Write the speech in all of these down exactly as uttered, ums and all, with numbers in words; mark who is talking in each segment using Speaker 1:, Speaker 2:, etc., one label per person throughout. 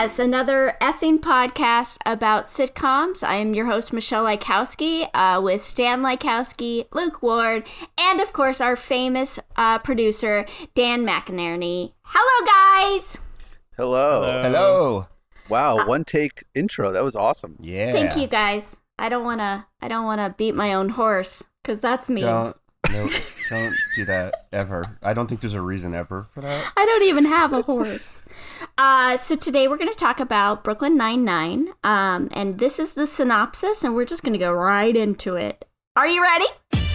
Speaker 1: Yes, another effing podcast about sitcoms. I am your host, Michelle Likowski, uh, with Stan Likowski, Luke Ward, and of course our famous uh, producer, Dan McInerney. Hello, guys!
Speaker 2: Hello.
Speaker 3: Hello.
Speaker 4: Hello.
Speaker 2: Wow,
Speaker 1: Uh,
Speaker 2: one take intro. That was awesome.
Speaker 4: Yeah.
Speaker 1: Thank you, guys. I don't want to. I don't want to beat my own horse, because that's me.
Speaker 4: Don't no, don't do that ever. I don't think there's a reason ever for that.
Speaker 1: I don't even have a horse. Uh, so today we're going to talk about Brooklyn Nine-Nine, um, and this is the synopsis, and we're just going to go right into it. Are you ready?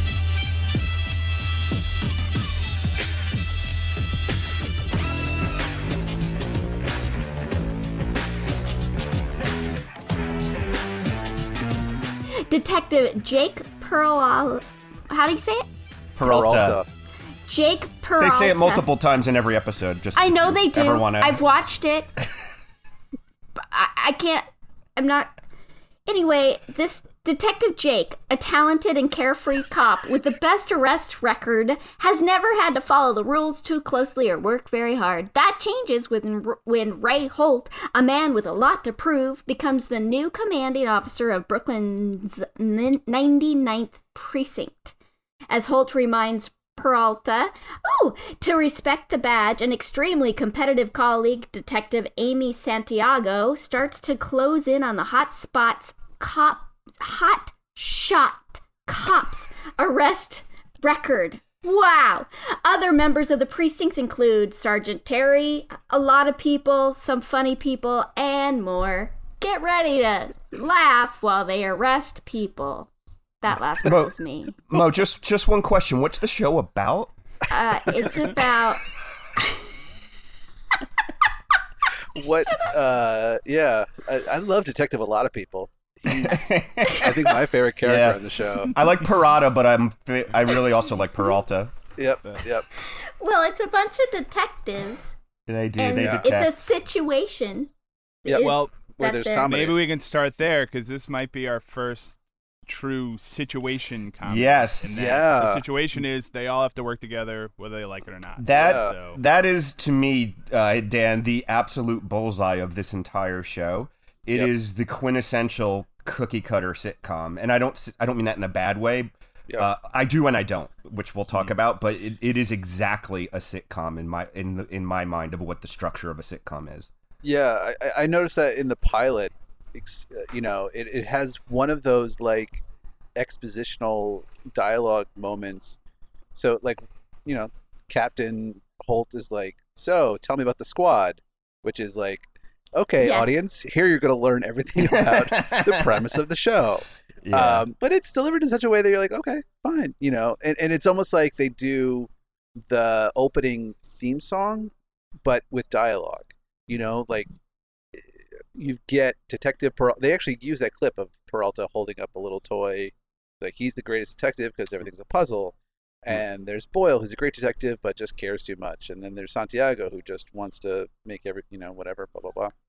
Speaker 1: Detective Jake Peralta. How do you say it?
Speaker 4: Peralta.
Speaker 1: Jake Peralta.
Speaker 4: They say it multiple times in every episode. Just
Speaker 1: I know they do.
Speaker 4: ever wanna-
Speaker 1: I've watched it. But I, I can't. I'm not. Anyway, this Detective Jake, a talented and carefree cop with the best arrest record, has never had to follow the rules too closely or work very hard. That changes when, when Ray Holt, a man with a lot to prove, becomes the new commanding officer of Brooklyn's ninety-ninth Precinct. As Holt reminds Peralta, oh, to respect the badge, an extremely competitive colleague, Detective Amy Santiago, starts to close in on the hot spots cop hot shot cops arrest record. Wow. Other members of the precincts include Sergeant Terry, a lot of people, some funny people, and more. Get ready to laugh while they arrest people. That last one
Speaker 4: Mo,
Speaker 1: was me.
Speaker 4: Mo, just just one question. What's the show about?
Speaker 1: Uh, it's about...
Speaker 2: What? Uh, yeah, I, I love Detective A Lot of People. He's, I think, my favorite character
Speaker 4: Yeah.
Speaker 2: on the show.
Speaker 4: I like Parada, but I'm I really also like Peralta.
Speaker 2: Yep, yep.
Speaker 1: Well, it's a bunch of detectives.
Speaker 4: They do.
Speaker 1: And
Speaker 4: They
Speaker 2: Yeah.
Speaker 4: detect.
Speaker 1: it's a situation.
Speaker 2: Yeah,
Speaker 1: is
Speaker 3: well,
Speaker 2: where
Speaker 1: that
Speaker 2: there's
Speaker 1: they're-
Speaker 2: comedy.
Speaker 3: Maybe we can start there because this might be our first true situation comedy.
Speaker 4: Yes.
Speaker 3: And that-
Speaker 2: Yeah.
Speaker 3: The situation is they all have to work together whether they like it or not.
Speaker 4: That
Speaker 3: So,
Speaker 4: that is to me, uh, Dan, the absolute bullseye of this entire show. It
Speaker 2: Yep.
Speaker 4: is the quintessential cookie cutter sitcom, and I don't s- I don't mean that in a bad way.
Speaker 2: Yep.
Speaker 4: Uh, I do and I don't, which we'll talk about. But it, it is exactly a sitcom in my in the, in my mind of what the structure of a sitcom is.
Speaker 2: Yeah, I, I noticed that in the pilot, ex- uh, you know, it, it has one of those, like, expositional dialogue moments. So, like, you know, Captain Holt is like, so, tell me about the squad, which is like, okay,
Speaker 1: Yes.
Speaker 2: audience, here you're going to learn everything about the premise of the show.
Speaker 4: Yeah.
Speaker 2: Um, but it's delivered in such a way that you're like, okay, fine, you know, and, and it's almost like they do the opening theme song, but with dialogue, you know, like you get Detective Peralta. They actually use that clip of Peralta holding up a little toy, like he's the greatest detective because everything's a puzzle. And there's Boyle, who's a great detective, but just cares too much. And then there's Santiago, who just wants to make every, you know, whatever, blah, blah, blah.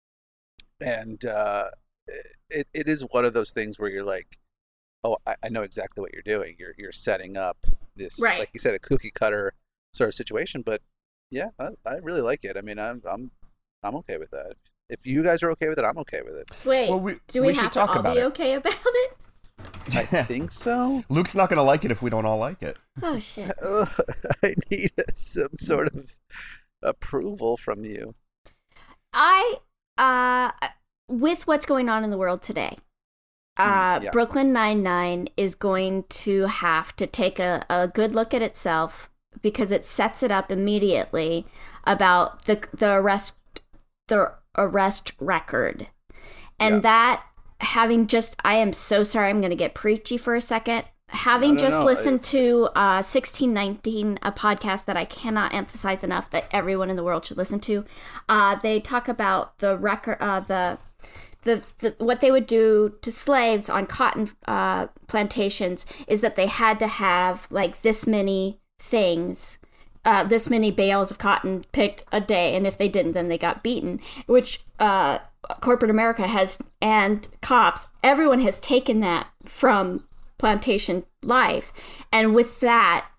Speaker 2: And uh, it it is one of those things where you're like, oh, I, I know exactly what you're doing. You're you're setting up this,
Speaker 1: Right.
Speaker 2: like you said, a cookie cutter sort of situation. But yeah, I, I really like it. I mean, I'm I'm I'm okay with that. If you guys are okay with it, I'm okay with it.
Speaker 1: Wait,
Speaker 4: Well, we-
Speaker 1: do we,
Speaker 4: we should
Speaker 1: have
Speaker 4: talk
Speaker 1: to all
Speaker 4: about
Speaker 1: be
Speaker 4: it.
Speaker 1: okay about it?
Speaker 2: I think so.
Speaker 4: Luke's not gonna like it if we don't all like it.
Speaker 1: Oh, shit.
Speaker 2: I need some sort of approval from you.
Speaker 1: I, uh, with what's going on in the world today, uh,
Speaker 2: Mm, yeah.
Speaker 1: Brooklyn Nine-Nine is going to have to take a, a good look at itself because it sets it up immediately about the the arrest the arrest record, and
Speaker 2: Yeah.
Speaker 1: that having just I am so sorry I'm going to get preachy for a second. Having
Speaker 2: No, no,
Speaker 1: just
Speaker 2: no,
Speaker 1: listened
Speaker 2: it's-
Speaker 1: to uh, sixteen nineteen, a podcast that I cannot emphasize enough that everyone in the world should listen to, uh, they talk about the record, uh, the, the the what they would do to slaves on cotton uh, plantations is that they had to have like this many things, uh, this many bales of cotton picked a day, and if they didn't, then they got beaten. Which uh, corporate America has, and cops, everyone has taken that from plantation life, and with that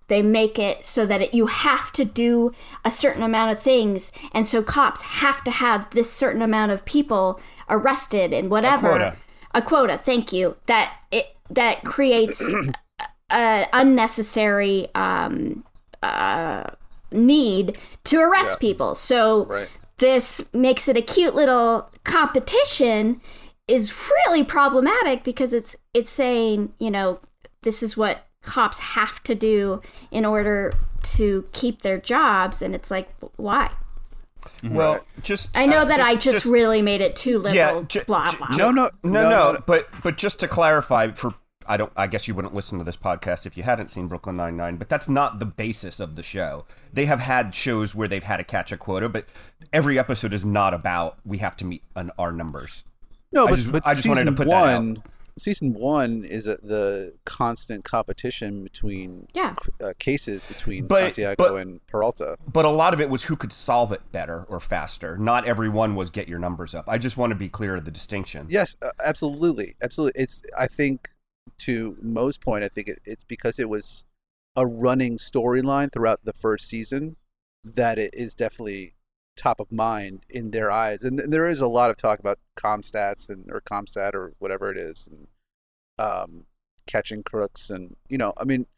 Speaker 1: they make it so that it, you have to do a certain amount of things, and so cops have to have this certain amount of people arrested and whatever.
Speaker 4: A quota.
Speaker 1: A quota, thank you. That it that creates an unnecessary um, uh, need to arrest
Speaker 2: Yeah.
Speaker 1: people. So
Speaker 2: Right.
Speaker 1: this makes it a cute little competition is really problematic because it's it's saying, you know, this is what cops have to do in order to keep their jobs, and it's like, why?
Speaker 4: Well,
Speaker 2: Right.
Speaker 4: just
Speaker 1: I know
Speaker 4: uh,
Speaker 1: that I just, really made it too liberal.
Speaker 4: Yeah, ju-
Speaker 1: blah
Speaker 4: ju-
Speaker 1: blah.
Speaker 4: ju-
Speaker 2: No, no,
Speaker 4: no,
Speaker 2: no,
Speaker 4: no,
Speaker 2: no.
Speaker 4: But but just to clarify, for I don't, I guess you wouldn't listen to this podcast if you hadn't seen Brooklyn Nine-Nine. But that's not the basis of the show. They have had shows where they've had to catch a quota, but every episode is not about we have to meet an, our numbers.
Speaker 2: No,
Speaker 4: I
Speaker 2: but,
Speaker 4: just-
Speaker 2: but
Speaker 4: I just wanted
Speaker 2: season
Speaker 4: to put that out.
Speaker 2: one, season one is a, the constant competition between
Speaker 1: Yeah.
Speaker 2: uh, cases between
Speaker 4: But-
Speaker 2: Santiago
Speaker 4: but-
Speaker 2: and Peralta.
Speaker 4: But a lot of it was who could solve it better or faster. Not everyone was get your numbers up. I just want to be clear of the distinction.
Speaker 2: Yes, uh, absolutely, absolutely. It's I think to Mo's point, I think it, it's because it was a running storyline throughout the first season that it is definitely top of mind in their eyes, and th- there is a lot of talk about Comstats and or Comstat or whatever it is, and um, catching crooks, and you know, I mean,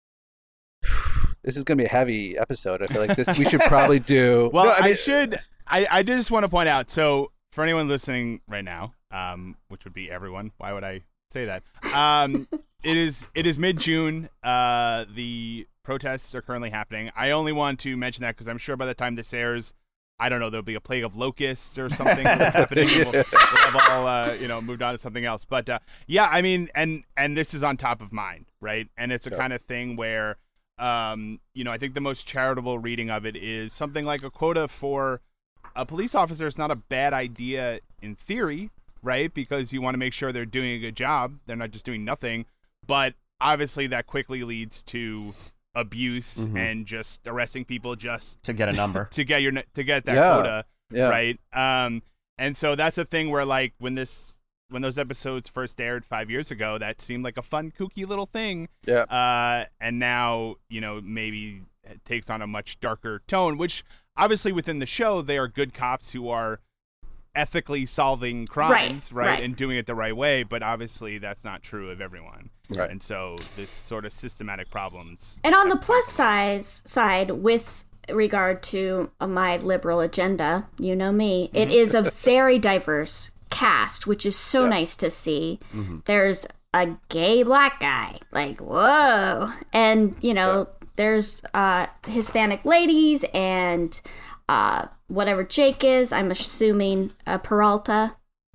Speaker 2: this is gonna be a heavy episode. I feel like this we should probably do.
Speaker 3: Well,
Speaker 2: No,
Speaker 3: I,
Speaker 2: mean,
Speaker 3: should. I, I just want to point out. So, for anyone listening right now, um, which would be everyone, why would I say that? Um, it is it is mid June. Uh, the protests are currently happening. I only want to mention that because I'm sure by the time this airs, I don't know, there'll be a plague of locusts or something happening. We'll, we'll have all uh, you know moved on to something else. But uh, yeah, I mean, and and this is on top of mind, right? And it's a
Speaker 2: Yeah.
Speaker 3: kind of thing where. Um, you know, I think the most charitable reading of it is something like a quota for a police officer is not a bad idea in theory, right? Because you want to make sure they're doing a good job. They're not just doing nothing. But obviously that quickly leads to abuse
Speaker 4: Mhm.
Speaker 3: and just arresting people just
Speaker 4: To get a number.
Speaker 3: to get your to get that
Speaker 2: Yeah.
Speaker 3: quota,
Speaker 2: yeah,
Speaker 3: right? Um, and so that's the thing where like when this when those episodes first aired five years ago, that seemed like a fun, kooky little thing.
Speaker 2: yeah.
Speaker 3: Uh, and now, you know, maybe it takes on a much darker tone, which obviously within the show, they are good cops who are ethically solving crimes, right,
Speaker 1: right.
Speaker 3: and doing it the right way. But obviously that's not true of everyone.
Speaker 2: Right.
Speaker 3: And so this sort of systematic problems.
Speaker 1: And on the plus size side, with regard to uh, my liberal agenda, you know me, it is a very diverse cast, which is so
Speaker 2: Yeah.
Speaker 1: nice to see.
Speaker 4: Mm-hmm.
Speaker 1: There's a gay black guy, like whoa, and you know there's uh, Hispanic ladies and uh, whatever Jake is. I'm assuming uh, Peralta.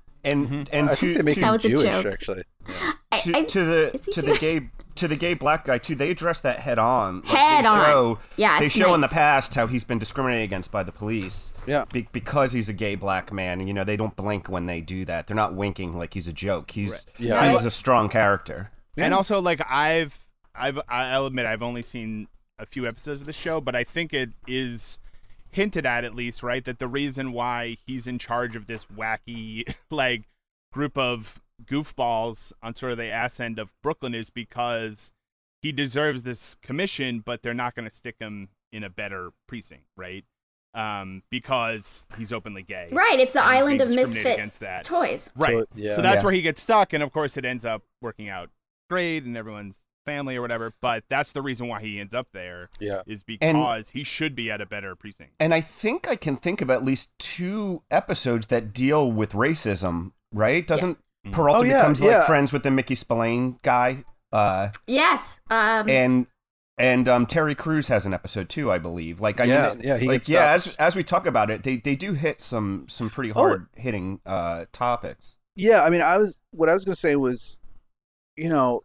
Speaker 4: And and
Speaker 2: I
Speaker 4: to,
Speaker 2: think they make
Speaker 4: to,
Speaker 1: That
Speaker 2: him
Speaker 1: was a
Speaker 2: Jewish,
Speaker 1: joke.
Speaker 2: actually.
Speaker 1: I-
Speaker 4: to,
Speaker 1: I-
Speaker 4: to the
Speaker 1: is he
Speaker 4: to the
Speaker 1: Jewish?
Speaker 4: gay to the gay black guy too. They address that head on. Like,
Speaker 1: Head
Speaker 4: they
Speaker 1: on.
Speaker 4: show,
Speaker 1: Yeah,
Speaker 4: they
Speaker 1: it's
Speaker 4: show in the
Speaker 1: nice.
Speaker 4: past how he's been discriminated against by the police.
Speaker 2: Yeah.
Speaker 4: Be- because he's a gay black man, and you know they don't blink when they do that. They're not winking like he's a joke. He's
Speaker 2: Yeah.
Speaker 4: he's a strong character.
Speaker 3: And also, like I've, I've, I'll admit I've only seen a few episodes of the show, but I think it is hinted at, at least, right, that the reason why he's in charge of this wacky, like, group of goofballs on sort of the ass end of Brooklyn is because he deserves this commission, but they're not going to stick him in a better precinct, right? Um, because he's openly gay.
Speaker 1: Right, it's the
Speaker 3: and he's
Speaker 1: island
Speaker 3: being
Speaker 1: of
Speaker 3: discriminated
Speaker 1: misfit
Speaker 3: against that.
Speaker 1: toys.
Speaker 3: Right.
Speaker 2: So, yeah.
Speaker 3: So that's
Speaker 4: Yeah.
Speaker 3: where he gets stuck, and of course it ends up working out great and everyone's family or whatever. But that's the reason why he ends up there
Speaker 2: Yeah.
Speaker 3: is because he should be at a better precinct.
Speaker 4: And I think I can think of at least two episodes that deal with racism. Right? Doesn't Peralta
Speaker 2: Oh, yeah,
Speaker 4: becomes
Speaker 2: yeah.
Speaker 4: like friends with the Mickey Spillane guy? Uh,
Speaker 1: Yes. Um,
Speaker 4: and and um, Terry Crews has an episode too, I believe. Like, I
Speaker 2: Yeah,
Speaker 4: mean,
Speaker 2: yeah, he
Speaker 4: like
Speaker 2: gets
Speaker 4: yeah.
Speaker 2: stopped.
Speaker 4: As as we talk about it, they they do hit some some pretty
Speaker 2: Oh.
Speaker 4: hard hitting uh, topics.
Speaker 2: Yeah, I mean, I was what I was going to say was, you know,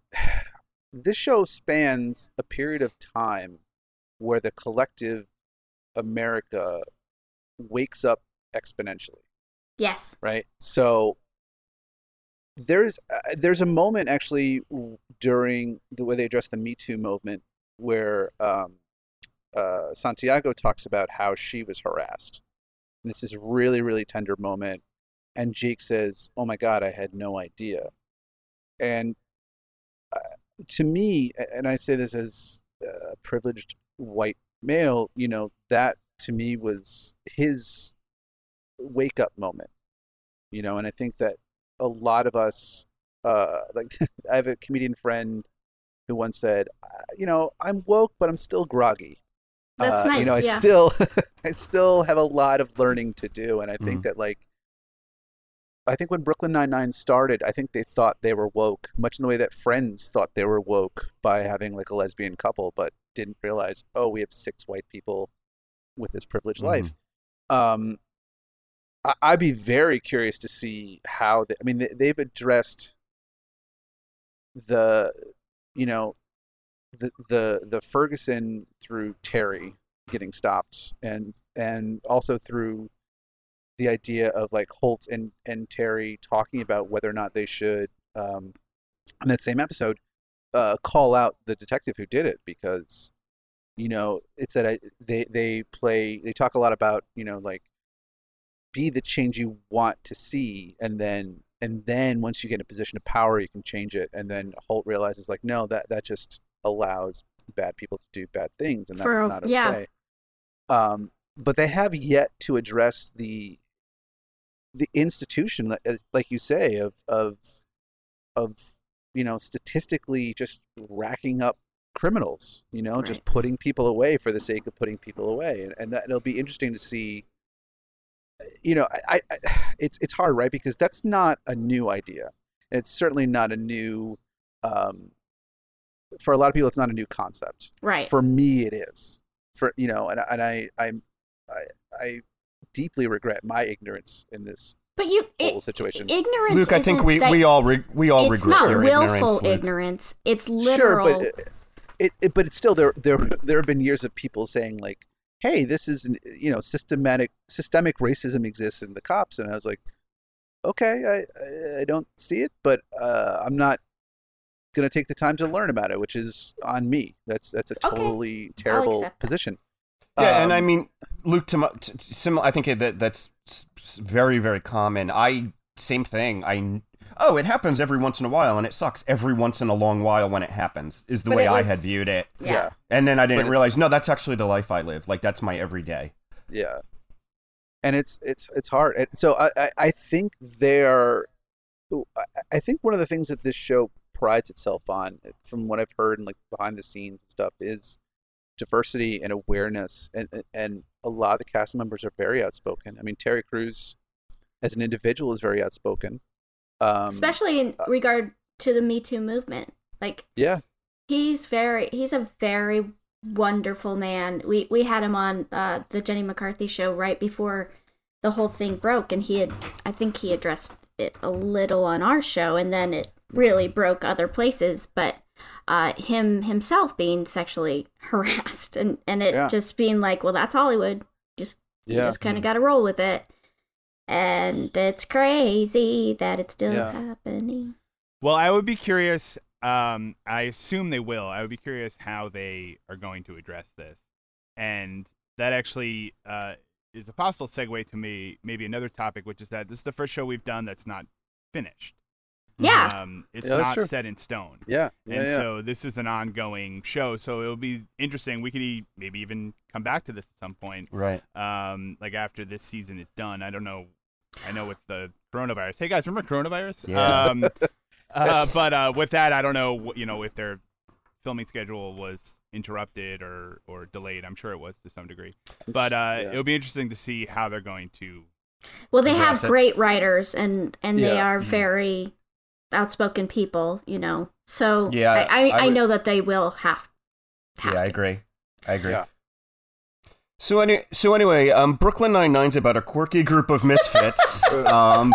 Speaker 2: this show spans a period of time where the collective America wakes up exponentially,
Speaker 1: yes.
Speaker 2: right? So there's uh, there's a moment actually w- during the way they address the Me Too movement where um, uh, Santiago talks about how she was harassed, and it's this really really tender moment. And Jake says, "Oh my God, I had no idea." And uh, to me, and I say this as uh, privileged white male, you know, that to me was his wake up moment, you know, and I think that a lot of us, uh, like I have a comedian friend who once said, you know, I'm woke, but I'm still groggy.
Speaker 1: That's
Speaker 2: uh,
Speaker 1: nice.
Speaker 2: You know, I
Speaker 1: yeah.
Speaker 2: still, I still have a lot of learning to do, and I think
Speaker 4: Mhm.
Speaker 2: that like, I think when Brooklyn Nine-Nine started, I think they thought they were woke, much in the way that Friends thought they were woke by having like a lesbian couple, but didn't realize, oh, we have six white people with this privileged
Speaker 4: Mhm.
Speaker 2: life. Um, I- I'd be very curious to see how they, I mean, they, they've addressed the, you know, the the the Ferguson through Terry getting stopped, and and also through the idea of like Holt and and Terry talking about whether or not they should, um, in that same episode, uh, call out the detective who did it, because, you know, it's that I, they they play they talk a lot about, you know, like, be the change you want to see, and then and then once you get in a position of power, you can change it. And then Holt realizes like, no, that that just allows bad people to do bad things, and that's
Speaker 1: For-
Speaker 2: not
Speaker 1: yeah.
Speaker 2: okay. Um, but they have yet to address the the institution, like- like you say, of of of you know, statistically just racking up criminals, you know, just
Speaker 1: Right.
Speaker 2: putting people away for the sake of putting people away, and, and that it'll be interesting to see. You know, I, I, it's it's hard, right? Because that's not a new idea. It's certainly not a new. Um, for a lot of people, it's not a new concept.
Speaker 1: Right.
Speaker 2: For me, it is. For you know, and and I I'm I I deeply regret my ignorance in this
Speaker 1: But you,
Speaker 2: whole
Speaker 1: it,
Speaker 2: situation.
Speaker 1: ignorance.
Speaker 4: Luke, I think
Speaker 1: isn't
Speaker 4: we,
Speaker 1: that-
Speaker 4: we all re- we all
Speaker 1: It's
Speaker 4: regret
Speaker 1: not
Speaker 4: your
Speaker 1: willful
Speaker 4: ignorance. Luke.
Speaker 1: ignorance. It's literal.
Speaker 2: Sure, but it, it, it but it's still there. There there have been years of people saying like, "Hey, this is an- you know systematic systemic racism exists in the cops," and I was like, "Okay, I I- I don't see it, but uh, I'm not going to take the time to learn about it, which is on me. That's that's a
Speaker 1: Okay.
Speaker 2: totally terrible
Speaker 1: accept that.
Speaker 2: position."
Speaker 4: Yeah, and
Speaker 2: Um,
Speaker 4: I mean, Luke, to, mo- t- t- similar. I think that that's s- s- very, very common. I same thing. I oh, it happens every once in a while, and it sucks every once in a long while when it happens. Is the
Speaker 1: But
Speaker 4: way
Speaker 1: it
Speaker 4: I
Speaker 1: was-
Speaker 4: had viewed it,
Speaker 1: Yeah.
Speaker 2: yeah,
Speaker 4: and then I didn't
Speaker 2: it's-
Speaker 4: realize no, that's actually the life I live. Like that's my everyday.
Speaker 2: yeah, and it's it's it's hard. And so I I, I think they're. I- I think one of the things that this show prides itself on, from what I've heard and like behind the scenes and stuff, is diversity and awareness, and and a lot of the cast members are very outspoken. I mean, Terry Crews as an individual is very outspoken, um,
Speaker 1: especially in
Speaker 2: uh,
Speaker 1: regard to the Me Too movement. Like,
Speaker 2: yeah,
Speaker 1: he's very, he's a very wonderful man. We we had him on uh, the Jenny McCarthy show right before the whole thing broke, and he had, I think he addressed it a little on our show, and then it really broke other places. But uh, him himself being sexually harassed, and and it
Speaker 2: Yeah.
Speaker 1: just being like, well, that's Hollywood. Just you
Speaker 2: Yeah.
Speaker 1: just kind of got to roll with it. And it's crazy that it's still
Speaker 2: Yeah.
Speaker 1: happening.
Speaker 3: Well, I would be curious. Um, I assume they will. I would be curious how they are going to address this, and that actually uh, is a possible segue to me maybe another topic, which is that this is the first show we've done that's not finished.
Speaker 1: Yeah.
Speaker 3: Um, it's
Speaker 2: Yeah, that's
Speaker 3: not
Speaker 2: true.
Speaker 3: set in stone.
Speaker 2: yeah, yeah,
Speaker 3: And
Speaker 2: yeah.
Speaker 3: so this is an ongoing show, so it'll be interesting. We could e- maybe even come back to this at some point,
Speaker 4: Right.
Speaker 3: um, like after this season is done. I don't know. I know with the coronavirus. Hey guys, remember coronavirus?
Speaker 4: Yeah.
Speaker 3: Um, uh, but uh, with that, I don't know. You know, if their filming schedule was interrupted or or delayed. I'm sure it was to some degree. But uh,
Speaker 2: Yeah.
Speaker 3: it'll be interesting to see how they're going to.
Speaker 1: Well, they
Speaker 4: address
Speaker 1: have
Speaker 4: it.
Speaker 1: great writers, and and they
Speaker 2: Yeah.
Speaker 1: are
Speaker 3: Mhm.
Speaker 1: very outspoken people, you know. So
Speaker 4: Yeah,
Speaker 1: I I,
Speaker 4: I
Speaker 1: I
Speaker 4: would-
Speaker 1: know that they will have. have
Speaker 4: Yeah, I
Speaker 1: to.
Speaker 4: agree. I agree.
Speaker 2: Yeah.
Speaker 4: So any, so anyway, um, Brooklyn Nine Nine's about a quirky group of misfits. um,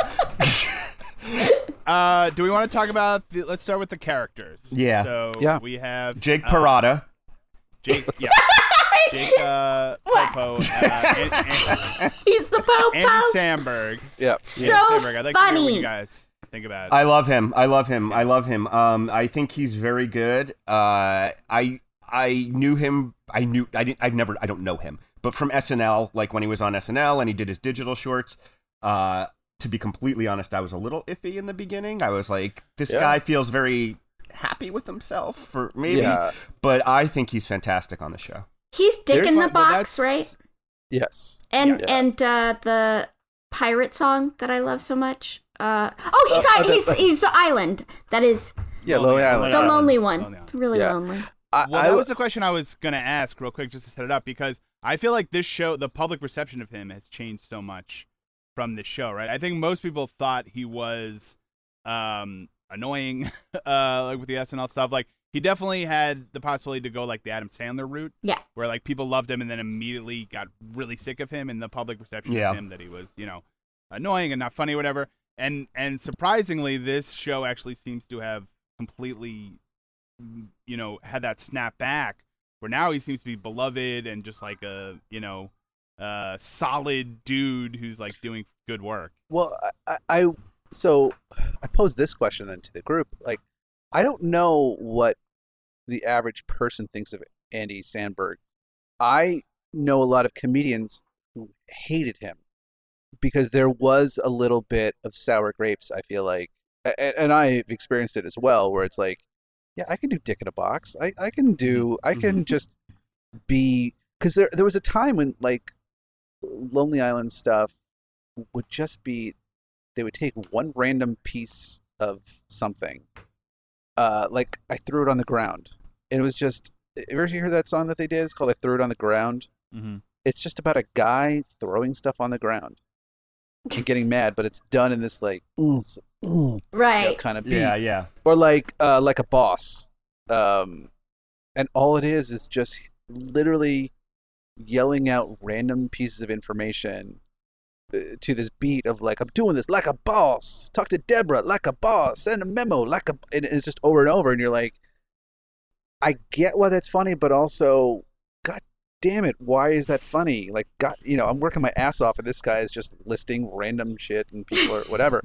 Speaker 3: Uh, do we want to talk about? The, let's start with the characters.
Speaker 4: Yeah.
Speaker 3: So
Speaker 2: Yeah.
Speaker 3: we have
Speaker 4: Jake
Speaker 3: uh,
Speaker 4: Parada.
Speaker 3: Jake. Yeah. Jake uh, Popo. Uh, and, and,
Speaker 1: He's the
Speaker 3: Andy
Speaker 1: popo.
Speaker 3: Samberg.
Speaker 2: yeah.
Speaker 1: So
Speaker 3: Samberg. I'd like to hear what
Speaker 1: funny.
Speaker 3: you guys think about.
Speaker 4: I love him. I love him. I love him. Um, I think he's very good. Uh, I I knew him. I knew. I didn't. I've never. I don't know him, but from S N L, like when he was on S N L and he did his digital shorts. Uh, to be completely honest, I was a little iffy in the beginning. I was like, this
Speaker 2: Yeah.
Speaker 4: guy feels very happy with himself for maybe,
Speaker 2: Yeah.
Speaker 4: but I think he's fantastic on the show.
Speaker 1: He's Dick
Speaker 3: There's
Speaker 1: in the
Speaker 3: one- well,
Speaker 1: Box,
Speaker 3: that's-
Speaker 1: right?
Speaker 2: Yes.
Speaker 1: And
Speaker 2: Yeah.
Speaker 1: and uh, the pirate song that I love so much. Uh, oh, he's
Speaker 2: Uh,
Speaker 1: I-
Speaker 2: uh, the-
Speaker 1: he's he's the island that is
Speaker 2: Yeah,
Speaker 3: Lonely
Speaker 2: Lonely
Speaker 3: Island.
Speaker 2: Island.
Speaker 1: the
Speaker 3: Island.
Speaker 1: lonely one.
Speaker 3: Lonely Island.
Speaker 1: It's really
Speaker 2: Yeah.
Speaker 1: lonely.
Speaker 2: I,
Speaker 3: Well,
Speaker 2: I
Speaker 3: that was the question I was gonna ask real quick, just to set it up, because I feel like this show, the public perception of him has changed so much from this show, right? I think most people thought he was um, annoying, uh, like with the S N L stuff. Like he definitely had the possibility to go like the Adam Sandler route,
Speaker 1: Yeah.
Speaker 3: where like people loved him and then immediately got really sick of him, and the public perception
Speaker 4: Yeah.
Speaker 3: of him that he was, you know, annoying and not funny, or whatever. And and surprisingly, this show actually seems to have completely, you know, had that snap back, where now he seems to be beloved and just like a, you know, uh, solid dude who's like doing good work.
Speaker 2: Well, I, I so I posed this question then to the group. Like, I don't know what the average person thinks of Andy Samberg. I know a lot of comedians who hated him because there was a little bit of sour grapes. I feel like, and, and I've experienced it as well, where it's like, yeah, I can do Dick in a Box. I, I can do. I can just be, because there there was a time when like Lonely Island stuff would just be, they would take one random piece of something, uh, like I threw it on the ground, and it was just. You ever hear that song that they did? It's called "I Threw It on the Ground."
Speaker 3: Mm-hmm.
Speaker 2: It's just about a guy throwing stuff on the ground and getting mad, but it's done in this like mm, mm, you
Speaker 1: Right.
Speaker 2: know, kind of beat,
Speaker 4: Yeah, yeah.
Speaker 2: or like uh, like a boss, um, and all it is is just literally yelling out random pieces of information uh, to this beat of like, I'm doing this like a boss. Talk to Deborah like a boss. Send a memo like a. And it's just over and over, and you're like, I get why that's funny, but also, God damn it, why is that funny? Like, God, you know, I'm working my ass off, and this guy is just listing random shit and people or whatever.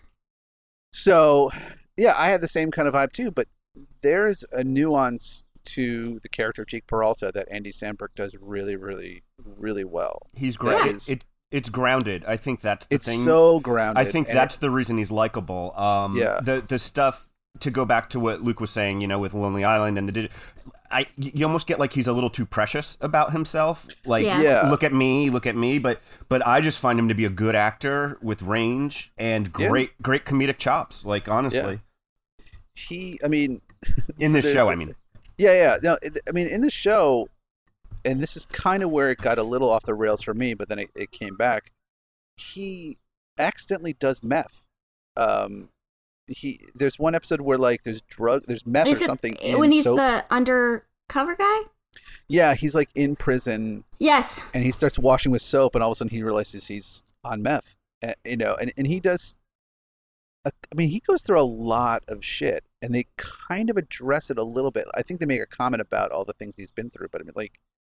Speaker 2: So, yeah, I had the same kind of vibe too, but there's a nuance to the character of Jake Peralta that Andy Samberg does really, really, really well.
Speaker 4: He's great.
Speaker 2: That
Speaker 4: It,
Speaker 2: is-
Speaker 4: it it's grounded. I think that's the
Speaker 2: It's
Speaker 4: thing.
Speaker 2: so grounded.
Speaker 4: I think
Speaker 2: and
Speaker 4: that's the reason he's likable. Um,
Speaker 2: Yeah.
Speaker 4: The the stuff, to go back to what Luke was saying, you know, with Lonely Island and the digi- I you almost get like he's a little too precious about himself. Like,
Speaker 1: Yeah.
Speaker 2: Yeah.
Speaker 4: look at me, look at me. But but I just find him to be a good actor with range and
Speaker 2: Yeah.
Speaker 4: great great comedic chops. Like, honestly,
Speaker 2: he. I mean,
Speaker 4: in this
Speaker 2: the-
Speaker 4: show, I mean,
Speaker 2: Yeah, yeah. No, it- I mean, in the show, and this is kind of where it got a little off the rails for me, but then it, it came back. He accidentally does meth. Um, he there's one episode where like there's drug, there's meth
Speaker 1: Is
Speaker 2: or
Speaker 1: it
Speaker 2: something in
Speaker 1: when he's
Speaker 2: soap.
Speaker 1: the undercover guy?
Speaker 2: Yeah, he's like in prison,
Speaker 1: Yes.
Speaker 2: and he starts washing with soap, and all of a sudden he realizes he's on meth. And, you know, and and he does. A, I mean, he goes through a lot of shit, and they kind of address it a little bit. I think they make a comment about all the things he's been through, but I mean, like,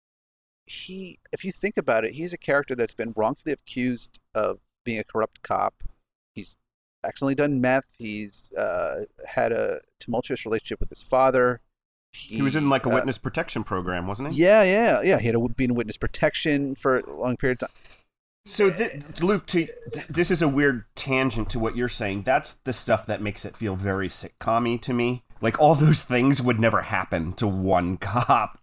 Speaker 2: he, if you think about it, he's a character that's been wrongfully accused of being a corrupt cop. He's accidentally done meth. He's uh, had a tumultuous relationship with his father.
Speaker 4: he was in like a
Speaker 2: uh,
Speaker 4: witness protection program, wasn't he?
Speaker 2: Yeah, yeah, yeah. He had a, been in witness protection for a long period of time.
Speaker 4: So, th- Luke, to, th- this is a weird tangent to what you're saying. That's the stuff that makes it feel very sitcom-y to me. Like, all those things would never happen to one cop.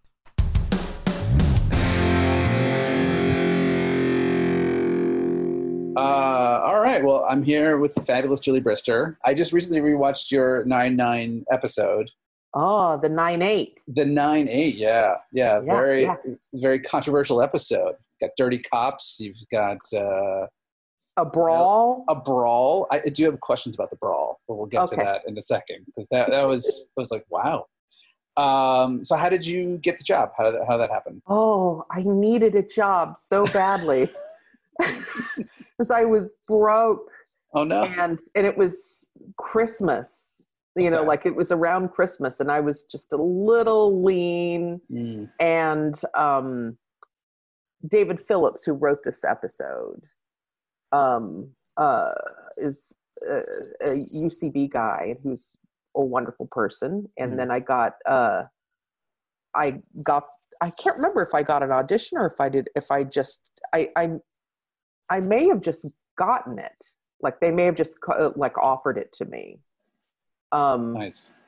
Speaker 5: Uh, all right. Well, I'm here with the fabulous Julie Brister. I just recently rewatched your nine nine episode.
Speaker 6: Oh, the nine eight.
Speaker 5: The nine eight, yeah, yeah,
Speaker 6: Yeah,
Speaker 5: very,
Speaker 6: yeah.
Speaker 5: very controversial episode. Got dirty cops. You've got uh,
Speaker 6: A brawl.
Speaker 5: a brawl. I do have questions about the brawl, but we'll get to
Speaker 6: Okay.
Speaker 5: that in a second because that that was it was like wow. Um, so how did you get the job? How did that, how did that happen?
Speaker 6: Oh, I needed a job so badly because I was broke,
Speaker 5: Oh no.
Speaker 6: and and it was Christmas. You know,
Speaker 5: Okay.
Speaker 6: like it was around Christmas, and I was just a little lean.
Speaker 5: Mm.
Speaker 6: And um, David Phillips, who wrote this episode, um, uh, is a, a U C B guy who's a wonderful person. And
Speaker 5: Mhm.
Speaker 6: then I got, uh, I got, I can't remember if I got an audition or if I did, if I just, I, I, I may have just gotten it. Like they may have just co- like offered it to me. Um,
Speaker 5: Nice.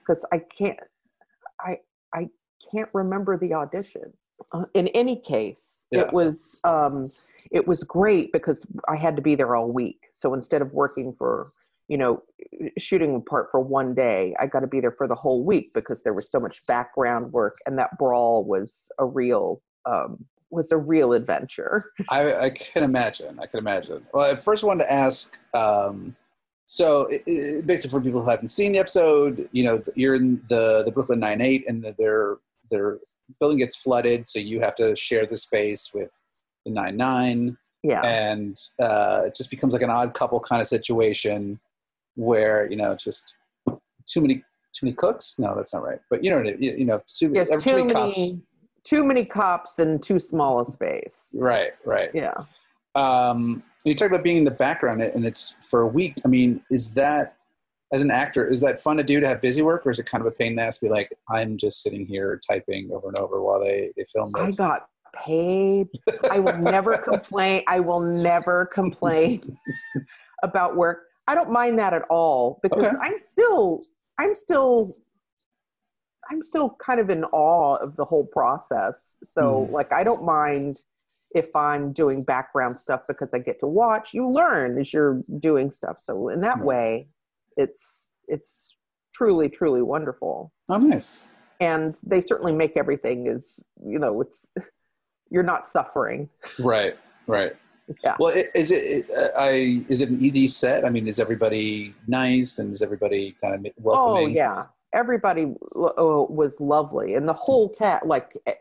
Speaker 6: because I can't, I I can't remember the audition. Uh, in any case,
Speaker 5: Yeah.
Speaker 6: it was um, it was great because I had to be there all week. So instead of working for, you know, shooting part for one day, I got to be there for the whole week because there was so much background work, and that brawl was a real um, was a real adventure.
Speaker 5: I, I can imagine. I can imagine. Well, I first wanted to ask. Um, so, it, it, basically, for people who haven't seen the episode, you know, you're in the the Brooklyn Nine-Eight, and the, their their building gets flooded, so you have to share the space with the Nine-Nine,
Speaker 6: Yeah.
Speaker 5: and uh, it just becomes like an odd couple kind of situation where you know just too many too many cooks. No, that's not right. But you know, you, you know, too,
Speaker 6: Yes,
Speaker 5: too,
Speaker 6: too
Speaker 5: many
Speaker 6: many,
Speaker 5: cops.
Speaker 6: too many cops and too small a space.
Speaker 5: Right, right.
Speaker 6: Yeah.
Speaker 5: Um, you talk about being in the background, and it's for a week. I mean, is that, as an actor, is that fun to do, to have busy work, or is it kind of a pain in the ass to be like, I'm just sitting here typing over and over while they, they film
Speaker 6: I
Speaker 5: this?
Speaker 6: got paid. I will never complain. I will never complain about work. I don't mind that at all because
Speaker 5: Okay.
Speaker 6: I'm still, I'm still, I'm still kind of in awe of the whole process. So
Speaker 5: Mhm.
Speaker 6: like, I don't mind if I'm doing background stuff because I get to watch. You learn as you're doing stuff. So in that
Speaker 5: Right.
Speaker 6: way, it's it's truly, truly wonderful.
Speaker 5: Oh, nice.
Speaker 6: And they certainly make everything is, you know, it's, you're not suffering.
Speaker 5: Right, right.
Speaker 6: Yeah.
Speaker 5: Well, i- is it uh, I is it an easy set? I mean, is everybody nice, and is everybody kind of welcoming?
Speaker 6: Oh yeah. Everybody uh, was lovely. And the whole cat, like eh,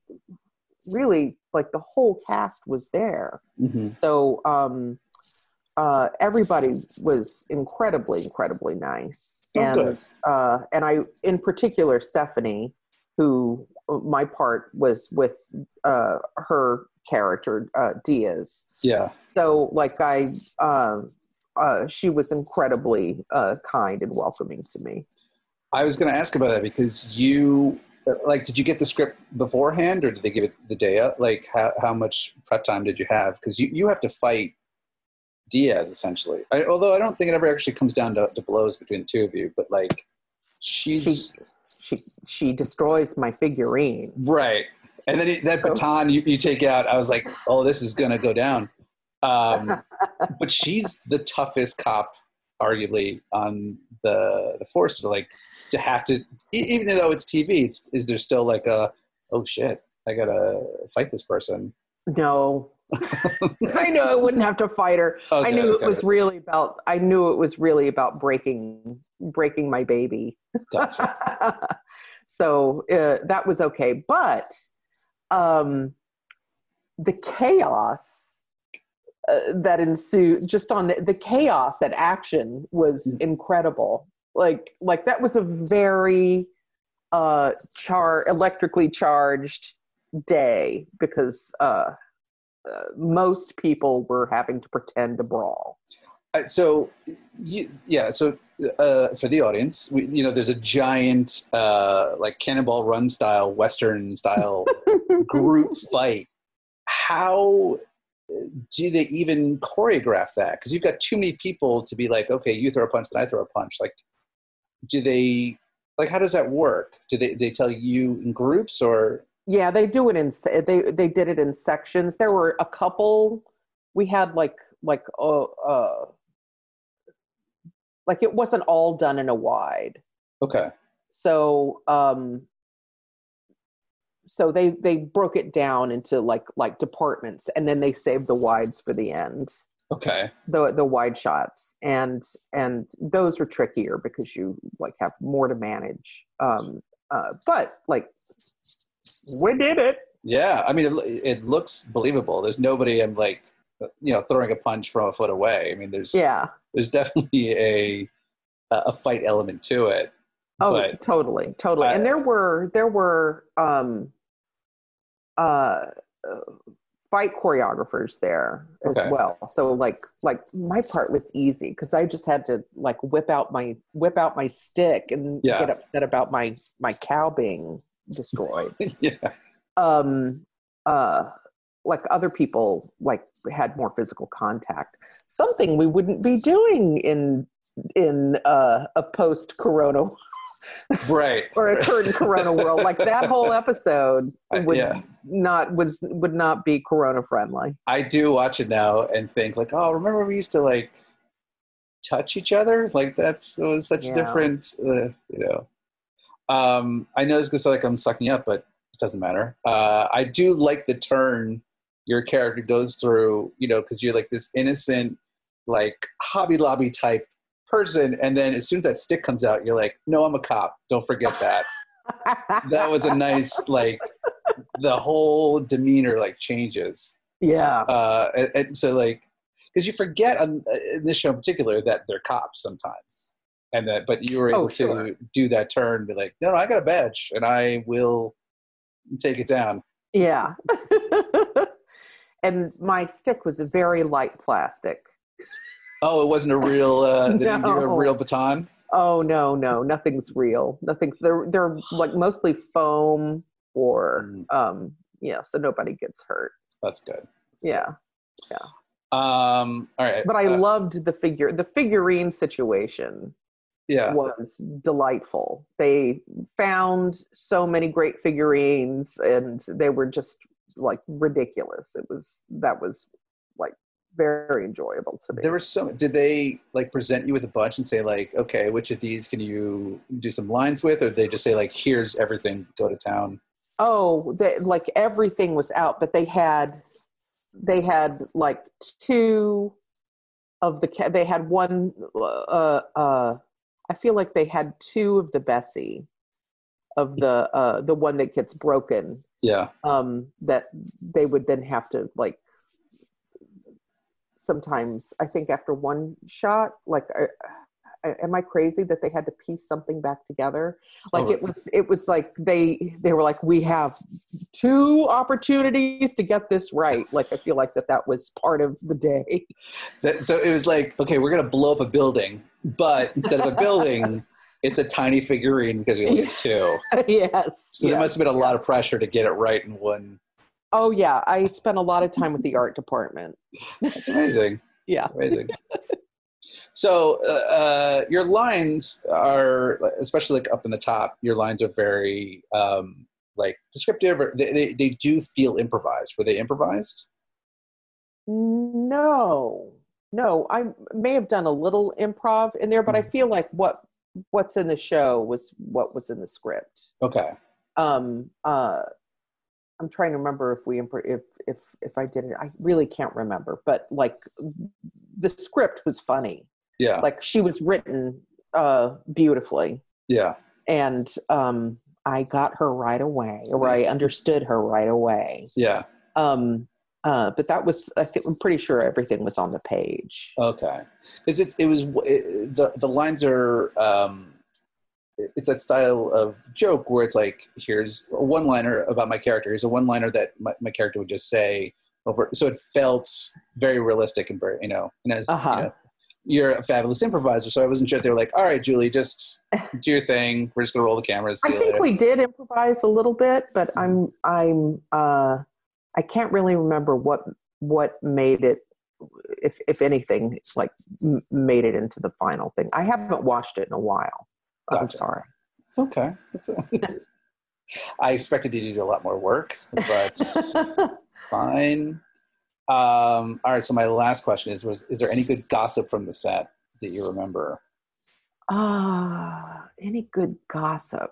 Speaker 6: really like the whole cast was there.
Speaker 5: hmm
Speaker 6: So, um, uh, everybody was incredibly, incredibly nice.
Speaker 5: Oh,
Speaker 6: and,
Speaker 5: good.
Speaker 6: uh, and I, in particular, Stephanie, who my part was with, uh, her character, uh, Diaz.
Speaker 5: Yeah.
Speaker 6: So like I, um, uh, she was incredibly, uh, kind and welcoming to me.
Speaker 5: I was going to ask about that because you, like, did you get the script beforehand, or did they give it the day up? Like, how, how much prep time did you have? Because you, you have to fight Diaz, essentially. I, although I don't think it ever actually comes down to, to blows between the two of you, but, like, she's...
Speaker 6: She, she, she destroys my figurine.
Speaker 5: Right. And then it, that baton you, you take out, I was like, oh, this is going to go down. Um, but she's the toughest cop, arguably, on the, the force. So, like, to have to, even though it's T V, it's, is there still like a, oh shit, I gotta fight this person?
Speaker 6: No. I knew I wouldn't have to fight her.
Speaker 5: Okay,
Speaker 6: I knew
Speaker 5: okay.
Speaker 6: it was really about, I knew it was really about breaking, breaking my baby.
Speaker 5: Gotcha.
Speaker 6: So uh, that was okay. But um, the chaos uh, that ensued just on the, the chaos at action was
Speaker 5: Mm.
Speaker 6: incredible. Like, like that was a very uh, char electrically charged day because uh, uh, most people were having to pretend to brawl.
Speaker 5: Uh, so, you, yeah. So, uh, for the audience, we, you know, there's a giant, uh, like Cannonball Run style, Western style group fight. How do they even choreograph that? Because you've got too many people to be like, okay, you throw a punch, then I throw a punch. Like, do they, like, how does that work? Do they, they tell you in groups, or?
Speaker 6: Yeah, they do it in, se- they, they did it in sections. There were a couple, we had like, like, uh, uh, like it wasn't all done in a wide.
Speaker 5: Okay.
Speaker 6: So, um, so they, they broke it down into like, like departments, and then they saved the wides for the end.
Speaker 5: Okay.
Speaker 6: The the wide shots, and and those are trickier because you like have more to manage. Um, uh, but like we did it.
Speaker 5: Yeah. I mean, it, it looks believable. There's nobody I'm like, you know, throwing a punch from a foot away. I mean, there's,
Speaker 6: Yeah.
Speaker 5: there's definitely a, a fight element to it.
Speaker 6: Oh,
Speaker 5: But,
Speaker 6: totally, totally.
Speaker 5: I-
Speaker 6: And there were there were um, uh, uh, fight choreographers there as
Speaker 5: Okay.
Speaker 6: well. So like like my part was easy because I just had to like whip out my whip out my stick and
Speaker 5: Yeah.
Speaker 6: get upset about my my cow being destroyed.
Speaker 5: yeah.
Speaker 6: um, uh, like other people like had more physical contact, something we wouldn't be doing in in uh, a post-corona
Speaker 5: Right.
Speaker 6: or occurred in Corona world. Like that whole episode
Speaker 5: Uh,
Speaker 6: would
Speaker 5: yeah.
Speaker 6: not was would not be Corona friendly.
Speaker 5: I do watch it now and think like, oh, remember we used to like touch each other? Like that's it was such
Speaker 6: Yeah.
Speaker 5: a different, uh, you know. Um, I know it's gonna sound like I'm sucking up, but it doesn't matter. Uh, I do like the turn your character goes through, you know, because you're like this innocent, like Hobby Lobby type person, and then as soon as that stick comes out, you're like, no, I'm a cop. Don't forget that. That was a nice, like, the whole demeanor like changes.
Speaker 6: Yeah.
Speaker 5: Uh, and, and so like, because you forget on, in this show in particular that they're cops sometimes, and that, but you were able
Speaker 6: Oh, sure.
Speaker 5: to do that turn, and be like, no, no, I got a badge, and I will take it down.
Speaker 6: Yeah. And my stick was a very light plastic.
Speaker 5: Oh, it wasn't a real, uh, they didn't give you a
Speaker 6: No.
Speaker 5: real baton.
Speaker 6: Oh no, no, nothing's real. Nothing's they're they're like mostly foam or
Speaker 5: Mm.
Speaker 6: um yeah, so nobody gets hurt.
Speaker 5: That's good. That's good.
Speaker 6: Yeah.
Speaker 5: Um. All right.
Speaker 6: But I
Speaker 5: uh,
Speaker 6: loved the figure the figurine situation
Speaker 5: yeah.
Speaker 6: was delightful. They found so many great figurines and they were just like ridiculous. It was that was like very enjoyable to me.
Speaker 5: There were so. Did they like present you with a bunch and say like, okay, which of these can you do some lines with, or did they just say like, here's everything, go to town?
Speaker 6: Oh, they, like everything was out, but they had they had like two of the ca- they had one uh uh I feel like they had two of the Bessie of the uh the one that gets broken
Speaker 5: Yeah.
Speaker 6: um that they would then have to like sometimes I think after one shot like I, I, am I crazy that they had to piece something back together? Like
Speaker 5: Oh.
Speaker 6: it was, it was like they they were like, we have two opportunities to get this right. Like I feel like that that was part of the day.
Speaker 5: That, so it was like, okay, we're gonna blow up a building, but instead of a building, it's a tiny figurine because we only have two.
Speaker 6: Yes.
Speaker 5: So there
Speaker 6: yes.
Speaker 5: must have been a lot of pressure to get it right in one.
Speaker 6: Oh yeah, I spent a lot of time with the art department.
Speaker 5: That's amazing.
Speaker 6: Yeah.
Speaker 5: Amazing. So uh, uh, your lines are, especially like up in the top, your lines are very um, like descriptive. Or they, they they do feel improvised. Were they improvised?
Speaker 6: No, no, I may have done a little improv in there, but I feel like what what's in the show was what was in the script.
Speaker 5: Okay.
Speaker 6: Um, uh, I'm trying to remember if we impro- if if if I did it. I really can't remember, but like the script was funny.
Speaker 5: Yeah.
Speaker 6: Like she was written uh, beautifully,
Speaker 5: Yeah.
Speaker 6: and um, I got her right away, or I understood her right away.
Speaker 5: Yeah.
Speaker 6: Um, uh, but that was, I think, I'm pretty sure everything was on the page.
Speaker 5: Okay. Because it's it was it, the the lines are um, it's that style of joke where it's like, here's a one liner about my character. Here's a one liner that my, my character would just say over. So it felt very realistic and very, you know, and as
Speaker 6: Uh-huh.
Speaker 5: you know, you're a fabulous improviser. So I wasn't sure if they were like, all right, Julie, just do your thing. We're just going to roll the cameras. See
Speaker 6: I
Speaker 5: you
Speaker 6: think
Speaker 5: later.
Speaker 6: we did improvise a little bit, but I'm, I'm, uh, I can't really remember what, what made it, if, if anything, it's like m- made it into the final thing. I haven't watched it in a while. I'm
Speaker 5: Gotcha.
Speaker 6: sorry.
Speaker 5: It's okay. It's a, I expected you to do a lot more work, but fine. Um, all right. So my last question is: Was is there any good gossip from the set that you remember?
Speaker 6: Ah, any good gossip?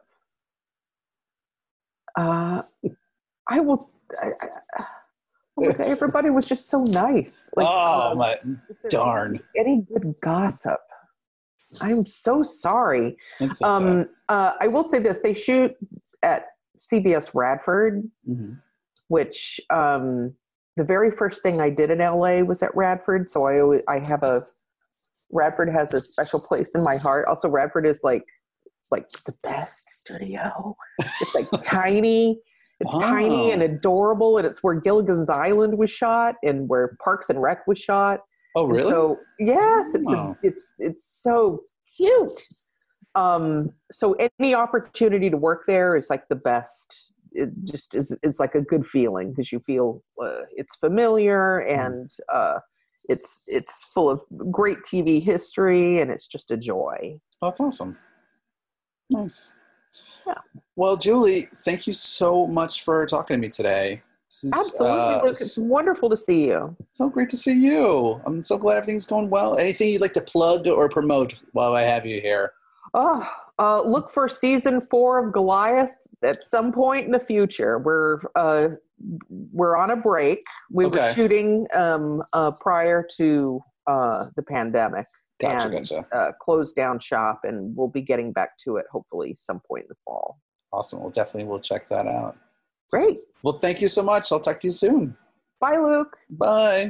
Speaker 6: Uh, I will. I, I, oh, everybody was just so nice. Like,
Speaker 5: oh
Speaker 6: um,
Speaker 5: my
Speaker 6: is there
Speaker 5: darn!
Speaker 6: Any, any good gossip? I'm so sorry.
Speaker 5: It's okay.
Speaker 6: Um, uh, I will say this: they shoot at C B S Radford,
Speaker 5: Mhm.
Speaker 6: which um, the very first thing I did in L A was at Radford. So I always, I have a Radford has a special place in my heart. Also, Radford is like like the best studio. It's like tiny. It's
Speaker 5: Wow.
Speaker 6: tiny and adorable, and it's where Gilligan's Island was shot and where Parks and Rec was shot.
Speaker 5: Oh
Speaker 6: And
Speaker 5: really?
Speaker 6: so yes, it's
Speaker 5: Wow.
Speaker 6: a, it's it's so cute. Um, so any opportunity to work there is like the best. It just is. It's like a good feeling because you feel uh, it's familiar and uh, it's it's full of great T V history and it's just a joy.
Speaker 5: Oh, that's awesome. Nice.
Speaker 6: Yeah.
Speaker 5: Well, Julie, thank you so much for talking to me today. This is,
Speaker 6: Absolutely,
Speaker 5: uh,
Speaker 6: Luke. It's wonderful to see you.
Speaker 5: So great to see you. I'm so glad everything's going well. Anything you'd like to plug or promote while I have you here?
Speaker 6: Oh, uh, look for season four of Goliath at some point in the future. We're uh, we're on a break. We
Speaker 5: Okay.
Speaker 6: were shooting um, uh, prior to uh, the pandemic.
Speaker 5: Gotcha,
Speaker 6: and
Speaker 5: gotcha.
Speaker 6: Uh, closed down shop, and we'll be getting back to it hopefully some point in the fall.
Speaker 5: Awesome. Well, definitely we'll check that out.
Speaker 6: Great.
Speaker 5: Well, thank you so much. I'll talk to you soon.
Speaker 6: Bye, Luke.
Speaker 5: Bye.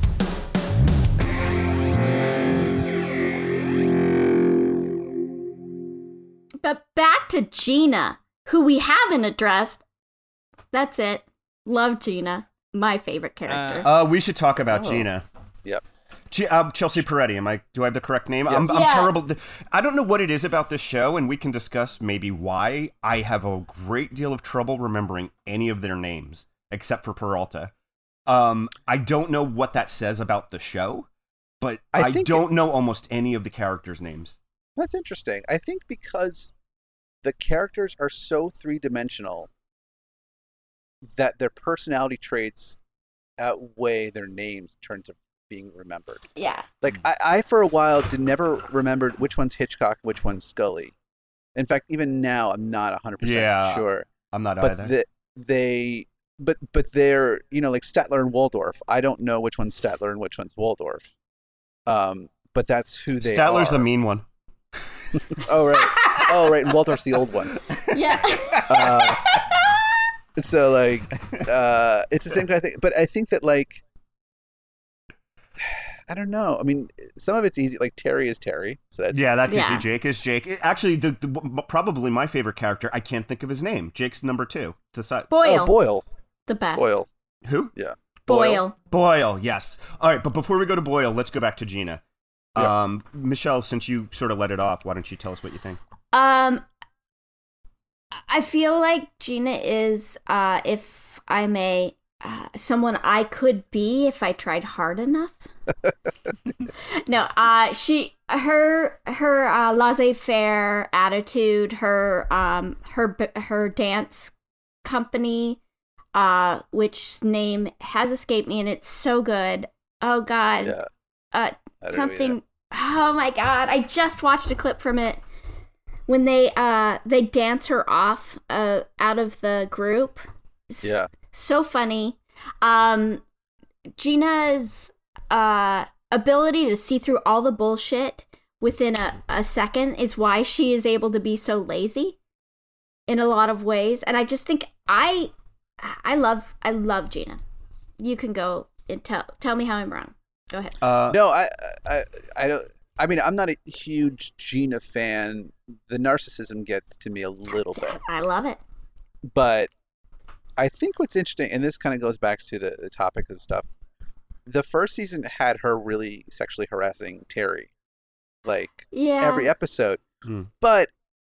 Speaker 1: But back to Gina, who we haven't addressed. That's it. Love Gina. My favorite character.
Speaker 4: Uh, we should talk about
Speaker 5: Oh.
Speaker 4: Gina.
Speaker 2: Yep.
Speaker 4: G- uh, Chelsea Peretti. Am I? Do I have the correct name?
Speaker 2: Yes.
Speaker 4: I'm, I'm
Speaker 1: Yeah.
Speaker 4: terrible. I don't know what it is about this show, and we can discuss maybe why. I have a great deal of trouble remembering any of their names except for Peralta. Um, I don't know what that says about the show, but
Speaker 2: I
Speaker 4: I,
Speaker 2: think
Speaker 4: don't know almost any of the characters' names.
Speaker 2: That's interesting. I think because the characters are so three-dimensional that their personality traits outweigh their names in terms of being remembered.
Speaker 1: yeah.
Speaker 2: Like, I, I for a while, did never remembered which one's Hitchcock, which one's Scully. In fact, even now, I'm not one hundred percent
Speaker 4: Yeah.
Speaker 2: sure.
Speaker 4: I'm not
Speaker 2: But
Speaker 4: either.
Speaker 2: the, they... But but they're, you know, like Statler and Waldorf. I don't know which one's Statler and which one's Waldorf. Um, but that's who they
Speaker 4: Statler's
Speaker 2: are.
Speaker 4: the mean one.
Speaker 2: Oh, right. Oh, right. And Waldorf's the old one.
Speaker 1: Yeah.
Speaker 2: Uh, so, like, uh, it's the same kind of thing. But I think that, like, I don't know. I mean, some of it's easy. Like, Terry is Terry. So that's,
Speaker 4: Yeah, that's
Speaker 1: Yeah.
Speaker 4: easy. Jake is Jake. It- Actually, the, the probably my favorite character. I can't think of his name. Jake's number two. To side.
Speaker 1: Boyle.
Speaker 2: Oh, Boyle.
Speaker 1: The best.
Speaker 2: Boyle.
Speaker 4: Who?
Speaker 2: Yeah.
Speaker 1: Boyle.
Speaker 4: Boyle, yes. All right, but before we go to Boyle, let's go back to Gina.
Speaker 2: Yeah.
Speaker 4: Um, Michelle, since you sort of let it off, why don't you tell us what you think?
Speaker 1: Um, I feel like Gina is, uh, if I may, uh, someone I could be if I tried hard enough. No, uh, she, her, her uh, laissez-faire attitude, her, um, her, her dance company, uh, which name has escaped me, and it's so good. Oh God,
Speaker 2: Yeah.
Speaker 1: uh,
Speaker 2: I don't know
Speaker 1: something. Oh my God, I just watched a clip from it when they, uh, they dance her off, uh, out of the group. It's
Speaker 2: Yeah.
Speaker 1: so funny. Um, Gina's, uh. ability to see through all the bullshit within a, a second is why she is able to be so lazy in a lot of ways. And I just think I I love I love Gina. You can go and tell tell me how I'm wrong. Go ahead.
Speaker 4: Uh,
Speaker 2: No, I, I, I don't. I mean, I'm not a huge Gina fan. The narcissism gets to me a little bit,
Speaker 1: I love it.
Speaker 2: but I think what's interesting, and this kind of goes back to the, the topic of stuff. The first season had her really sexually harassing Terry, like
Speaker 1: Yeah.
Speaker 2: every episode.
Speaker 4: Hmm.
Speaker 2: But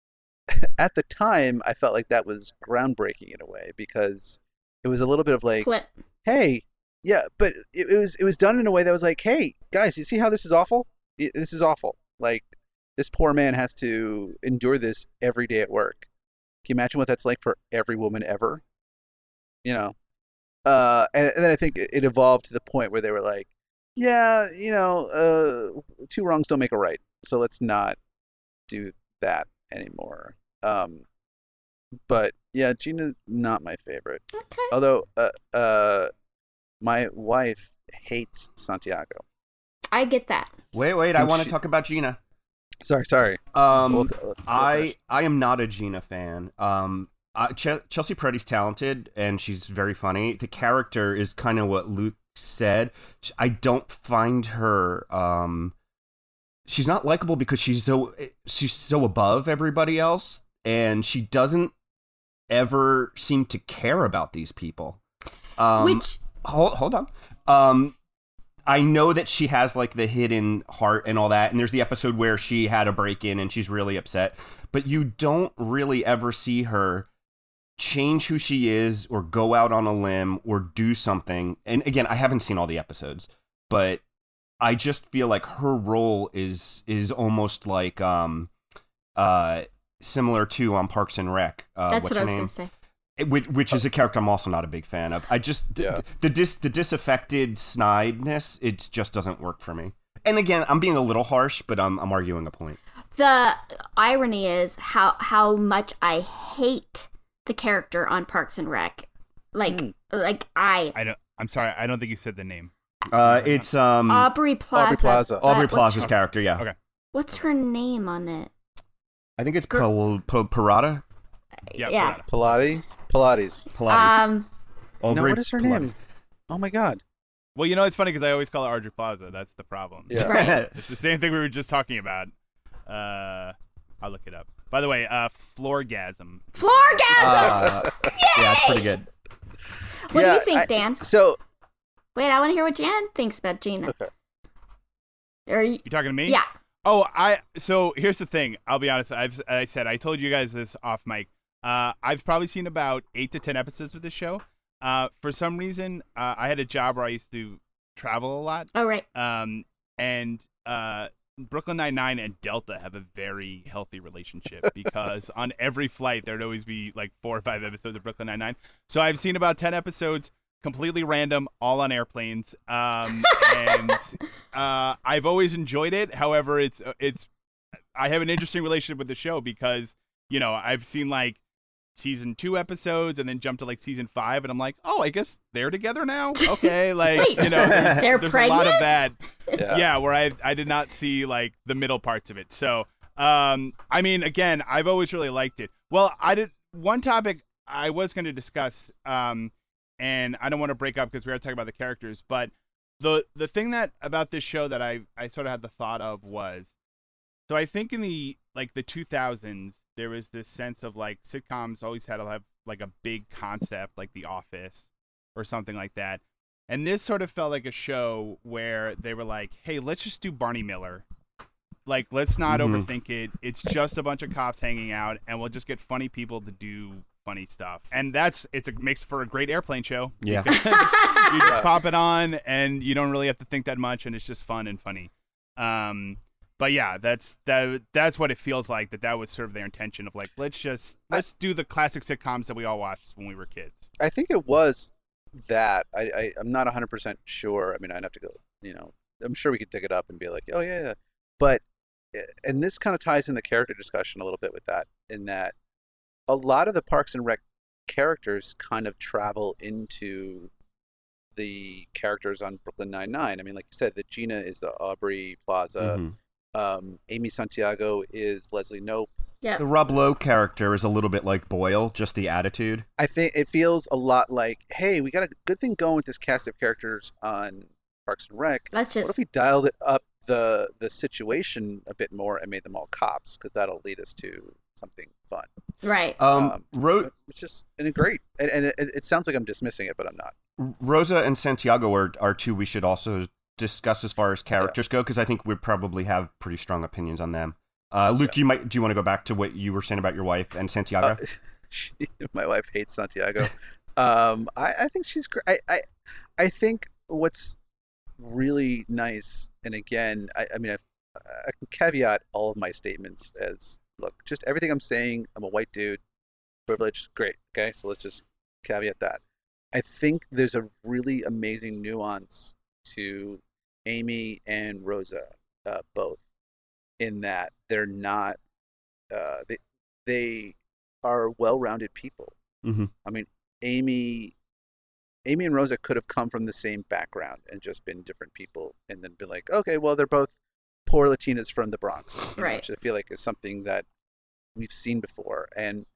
Speaker 2: at the time, I felt like that was groundbreaking in a way because it was a little bit of like,
Speaker 1: Flip.
Speaker 2: hey, yeah, but it, it was it was done in a way that was like, hey, guys, you see how this is awful? It- This is awful. Like, this poor man has to endure this every day at work. Can you imagine what that's like for every woman ever? You know? Uh, and, and then I think it, it evolved to the point where they were like, yeah, you know, uh, two wrongs don't make a right. So let's not do that anymore. Um, but yeah, Gina's not my favorite.
Speaker 1: Okay.
Speaker 2: Although, uh, uh, my wife hates Santiago.
Speaker 1: I get that.
Speaker 4: wait, wait. I
Speaker 2: think
Speaker 4: want to
Speaker 2: she-
Speaker 4: talk about Gina.
Speaker 2: Sorry, sorry.
Speaker 4: Um,
Speaker 2: We'll- we'll
Speaker 4: I
Speaker 2: finish.
Speaker 4: I am not a Gina fan. Um, uh, Ch- Chelsea Peretti's talented and she's very funny. The character is kind of what Luke said. I don't find her. Um, she's not likable because she's so she's so above everybody else, and she doesn't ever seem to care about these people. Um,
Speaker 1: Which
Speaker 4: hold hold on. Um, I know that she has like the hidden heart and all that, and there's the episode where she had a break in and she's really upset, but you don't really ever see her change who she is or go out on a limb or do something. And again, I haven't seen all the episodes, but I just feel like her role is is almost like um uh similar to on Parks and Rec. Uh,
Speaker 1: That's
Speaker 4: what's
Speaker 1: what I
Speaker 4: her
Speaker 1: was
Speaker 4: name?
Speaker 1: going to say.
Speaker 4: It- which, which is a character I'm also not a big fan of. I just the,
Speaker 2: Yeah.
Speaker 4: the dis the disaffected snideness. It just doesn't work for me. And again, I'm being a little harsh, but I'm I'm arguing a point.
Speaker 1: The irony is how how much I hate the character on Parks and Rec. Like
Speaker 2: Mm.
Speaker 1: like I
Speaker 3: I don't. I'm sorry. I don't think you said the name.
Speaker 4: Uh, it's um
Speaker 1: Aubrey Plaza.
Speaker 2: Aubrey Plaza.
Speaker 1: but
Speaker 4: Aubrey
Speaker 1: what's
Speaker 4: Plaza's
Speaker 1: her-
Speaker 4: character. Yeah,
Speaker 3: Okay.
Speaker 1: What's her name on it?
Speaker 4: I think it's
Speaker 1: Gr-
Speaker 4: Pal- Pal- Parada.
Speaker 3: Yeah.
Speaker 1: Yeah.
Speaker 3: Pilates.
Speaker 2: Pilates. Pilates.
Speaker 4: Pilates.
Speaker 1: Um,
Speaker 4: Aubrey
Speaker 2: no, what is her
Speaker 4: Pilates.
Speaker 2: name? Oh my God.
Speaker 3: Well, you know, it's funny because I always call her Audrey Plaza. That's the problem.
Speaker 2: Yeah.
Speaker 1: Right.
Speaker 3: It's the same thing we were just talking about. Uh, I'll look it up. By the way, uh, Floorgasm.
Speaker 1: Floorgasm!
Speaker 4: Uh, yeah, it's pretty good.
Speaker 1: what
Speaker 2: Yeah,
Speaker 1: do you think,
Speaker 2: I-
Speaker 1: Dan?
Speaker 2: So
Speaker 1: Wait, I want to hear what Jan thinks about Gina.
Speaker 2: okay.
Speaker 1: Or you,
Speaker 3: You talking to me?
Speaker 1: yeah.
Speaker 3: Oh, I. So here's the thing. I'll be honest. I've I said I told you guys this off mic. Uh, I've probably seen about eight to ten episodes of this show. Uh, for some reason, uh, I had a job where I used to travel a lot.
Speaker 1: Oh, right.
Speaker 3: Um, and uh, Brooklyn Nine-Nine and Delta have a very healthy relationship because on every flight there'd always be like four or five episodes of Brooklyn Nine-Nine. So I've seen about ten episodes, completely random, all on airplanes. Um, and uh, I've always enjoyed it. However, it's it's I have an interesting relationship with the show because you know I've seen like season two episodes and then jump to like season five and I'm like, oh, I guess they're together now. Okay, like
Speaker 1: Wait,
Speaker 3: you know, there's,
Speaker 1: they're
Speaker 3: there's a lot of
Speaker 1: pregnant?
Speaker 3: that.
Speaker 2: Yeah.
Speaker 3: Yeah, where I I did not see like the middle parts of it. So, um, I mean, again, I've always really liked it. Well, I did one topic I was going to discuss, um, and I don't want to break up because we are talking about the characters, but the the thing that about this show that I I sort of had the thought of was, so I think in the like the two thousands there was this sense of like sitcoms always had to have like a big concept like The Office or something like that. And this sort of felt like a show where they were like, hey, let's just do Barney Miller. Like, let's not
Speaker 4: Mhm.
Speaker 3: overthink it. It's just a bunch of cops hanging out, and we'll just get funny people to do funny stuff. And that's, it's a makes for a great airplane show.
Speaker 4: Yeah.
Speaker 3: Because you just pop it on, and you don't really have to think that much, and it's just fun and funny. Um, but yeah, that's that. That's what it feels like. That that would serve their intention of like, let's just let's do the classic sitcoms that we all watched when we were kids.
Speaker 2: I think it was that. I, I I'm not one hundred percent sure. I mean, I'd have to go. You know, I'm sure we could dig it up and be like, oh yeah, yeah. But and this kind of ties in the character discussion a little bit with that. In that, a lot of the Parks and Rec characters kind of travel into the characters on Brooklyn Nine-Nine. I mean, like you said, the Gina is the Aubrey Plaza.
Speaker 4: Mhm.
Speaker 2: Um, Amy Santiago is Leslie Knope.
Speaker 1: Yeah.
Speaker 4: The Rob Lowe character is a little bit like Boyle, just the attitude.
Speaker 2: I think it feels a lot like, hey, we got a good thing going with this cast of characters on Parks and Rec.
Speaker 1: Let's
Speaker 2: What
Speaker 1: just
Speaker 2: if we dialed it up the the situation a bit more and made them all cops? Because that'll lead us to something fun.
Speaker 1: right.
Speaker 4: Um,
Speaker 2: Um,
Speaker 4: Ro-
Speaker 2: Which is and it great. And, and it, it sounds like I'm dismissing it, but I'm not.
Speaker 4: Rosa and Santiago are, are two we should also discuss as far as characters go, because I think we probably have pretty strong opinions on them. Uh, Luke, you might do you want to go back to what you were saying about your wife and Santiago?
Speaker 2: Uh, she, my wife hates Santiago. um, I, I think she's great. I, I, I think what's really nice, and again, I, I mean, I, I can caveat all of my statements as, look, just everything I'm saying, I'm a white dude, privileged, great, okay? So let's just caveat that. I think there's a really amazing nuance to Amy and Rosa, uh, both, in that they're not, uh, they, they are well-rounded people.
Speaker 4: Mm-hmm.
Speaker 2: I mean, Amy, Amy and Rosa could have come from the same background and just been different people, and then been like, okay, well, they're both poor Latinas from the Bronx, you know,
Speaker 1: Right.
Speaker 2: which I feel like is something that we've seen before. And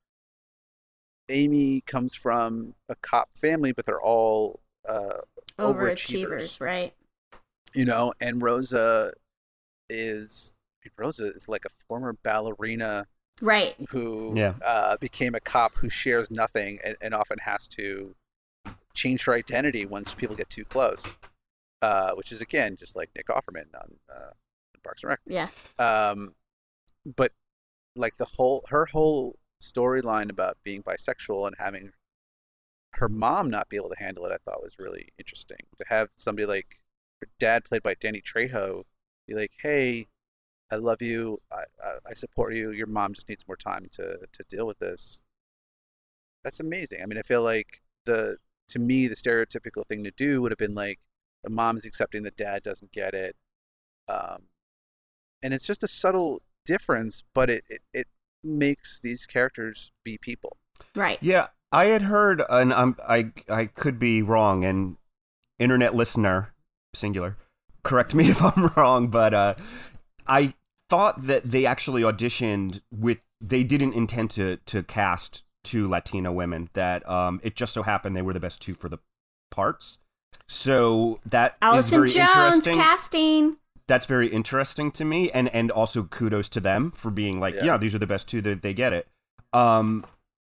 Speaker 2: Amy comes from a cop family, but they're all uh,
Speaker 1: Overachievers, right?
Speaker 2: you know. And Rosa is Rosa is like a former ballerina
Speaker 1: Right.
Speaker 2: who
Speaker 4: Yeah.
Speaker 2: uh, became a cop who shares nothing and, and often has to change her identity once people get too close, uh, which is again just like Nick Offerman on uh, Parks and Rec.
Speaker 1: Yeah.
Speaker 2: Um, but like the whole her whole storyline about being bisexual and having her mom not be able to handle it, I thought was really interesting. To have somebody like her dad, played by Danny Trejo, be like, "Hey, I love you. I, I, I support you. Your mom just needs more time to to deal with this. That's amazing. I mean, I feel like the to me the stereotypical thing to do would have been like the mom is accepting the dad doesn't get it, um, and it's just a subtle difference, but it, it it makes these characters be people.
Speaker 1: Right.
Speaker 4: Yeah, I had heard, and I'm, I I could be wrong, and internet listener, singular, correct me if I'm wrong, but uh, I thought that they actually auditioned with, they didn't intend to to cast two Latino women, that um, it just so happened they were the best two for the parts. So that
Speaker 1: Allison
Speaker 4: is very
Speaker 1: Jones
Speaker 4: interesting.
Speaker 1: casting.
Speaker 4: That's very interesting to me, and and also kudos to them for being like, yeah,
Speaker 2: Yeah.
Speaker 4: these are the best two, that they get it. Um,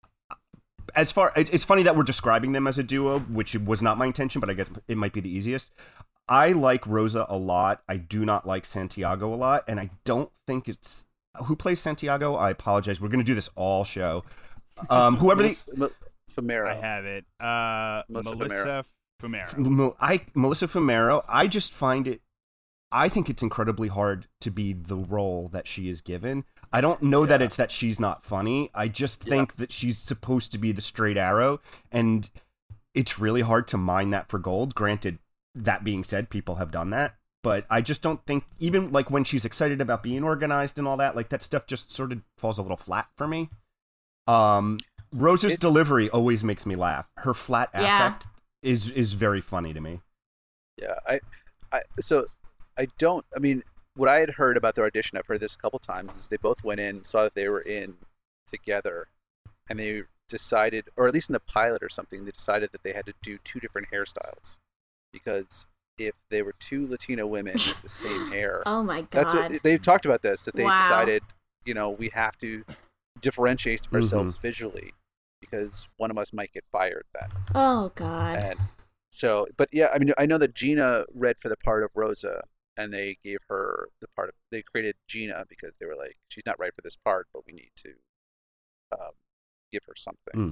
Speaker 4: as far it's, it's funny that we're describing them as a duo, which was not my intention, but I guess it might be the easiest. I like Rosa a lot. I do not like Santiago a lot, and I don't think it's who plays Santiago. I apologize. We're going to do this all show. Um, whoever the
Speaker 2: Melissa, Fumero.
Speaker 3: I have it. Uh,
Speaker 2: Melissa
Speaker 3: Melissa Fumero.
Speaker 4: Mel- I Melissa Fumero. I just find it. I think it's incredibly hard to be the role that she is given. I don't know that
Speaker 2: Yeah.
Speaker 4: it's that she's not funny. I just
Speaker 2: Yeah.
Speaker 4: think that she's supposed to be the straight arrow, and it's really hard to mine that for gold. Granted, that being said, people have done that, but I just don't think, even like when she's excited about being organized and all that, like that stuff just sort of falls a little flat for me. Um, Rosa's
Speaker 2: It's-
Speaker 4: delivery always makes me laugh. Her flat
Speaker 1: Yeah.
Speaker 4: affect is is very funny to me.
Speaker 2: Yeah, I, I, so I don't. I mean, what I had heard about their audition, I've heard this a couple times, is they both went in, saw that they were in together, and they decided, or at least in the pilot or something, they decided that they had to do two different hairstyles, because if they were two Latino women with the same hair,
Speaker 1: Oh my god.
Speaker 2: that's what they've talked about. This that they
Speaker 1: Wow.
Speaker 2: decided, you know, we have to differentiate ourselves visually because one of us might get fired then.
Speaker 1: Oh god.
Speaker 2: And so, but yeah, I mean, I know that Gina read for the part of Rosa, and they gave her the part of, they created Gina because they were like, she's not right for this part, but we need to um, give her something.
Speaker 4: Mm.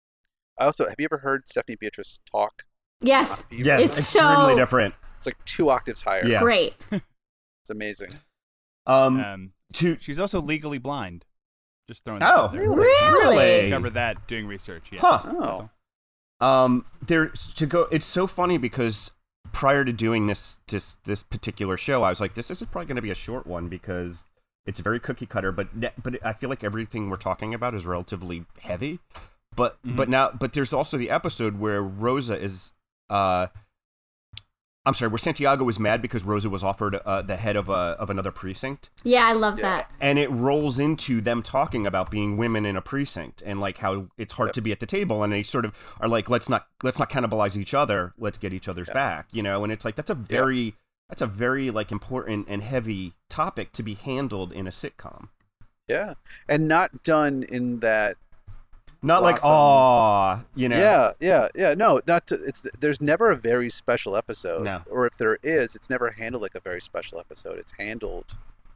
Speaker 2: I also, have you ever heard Stephanie Beatrice talk?
Speaker 1: Yes.
Speaker 4: Yeah,
Speaker 1: It's
Speaker 4: extremely
Speaker 1: so-
Speaker 4: different.
Speaker 2: It's like two octaves higher.
Speaker 4: Yeah.
Speaker 1: Great.
Speaker 2: It's amazing.
Speaker 4: Um,
Speaker 3: Um,
Speaker 4: to
Speaker 3: she's also legally blind. Just throwing that
Speaker 4: oh,
Speaker 3: out there.
Speaker 1: Really?
Speaker 3: Discovered that doing research. Yes.
Speaker 4: Huh.
Speaker 2: Oh.
Speaker 4: Um, there to go. It's so funny because prior to doing this this this particular show, I was like, this is probably going to be a short one because it's very cookie cutter. But ne- but I feel like everything we're talking about is relatively heavy. But
Speaker 3: Mhm.
Speaker 4: but now but there's also the episode where Rosa is uh. I'm sorry, where Santiago was mad because Rosa was offered uh, the head of a of another precinct.
Speaker 1: Yeah, I love
Speaker 2: Yeah.
Speaker 1: that.
Speaker 4: And it rolls into them talking about being women in a precinct and like how it's hard
Speaker 2: Yep.
Speaker 4: to be at the table, and they sort of are like, let's not let's not cannibalize each other, let's get each other's
Speaker 2: Yeah.
Speaker 4: back, you know. And it's like that's a very that's a very like important and heavy topic to be handled in a sitcom.
Speaker 2: Yeah. And not done in that.
Speaker 4: Not like
Speaker 2: Awesome.
Speaker 4: aw, you know.
Speaker 2: Yeah, yeah, yeah. No, not to, it's. There's never a very special episode.
Speaker 4: No.
Speaker 2: Or if there is, it's never handled like a very special episode. It's handled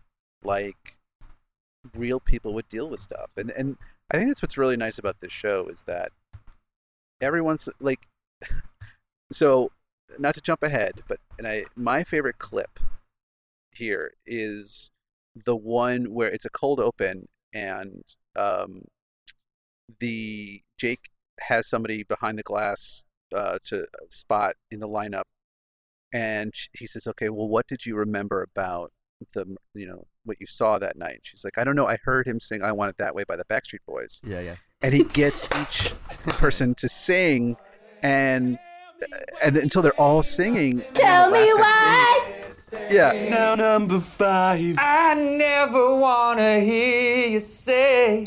Speaker 2: like real people would deal with stuff. And and I think that's what's really nice about this show is that everyone's like. So, not to jump ahead, but and I my favorite clip here is the one where it's a cold open and um. the Jake has somebody behind the glass uh, to spot in the lineup, and sh- he says, "Okay, well, what did you remember about the you know what you saw that night?" She's like, "I don't know. I heard him sing 'I Want It That Way' by the Backstreet Boys,"
Speaker 4: Yeah, yeah.
Speaker 2: and he gets each person to sing, and and until they're all singing. and then
Speaker 1: Tell
Speaker 2: the
Speaker 1: me
Speaker 2: last guy
Speaker 1: why.
Speaker 2: sings. Yeah,
Speaker 7: Now number five. I never wanna hear you say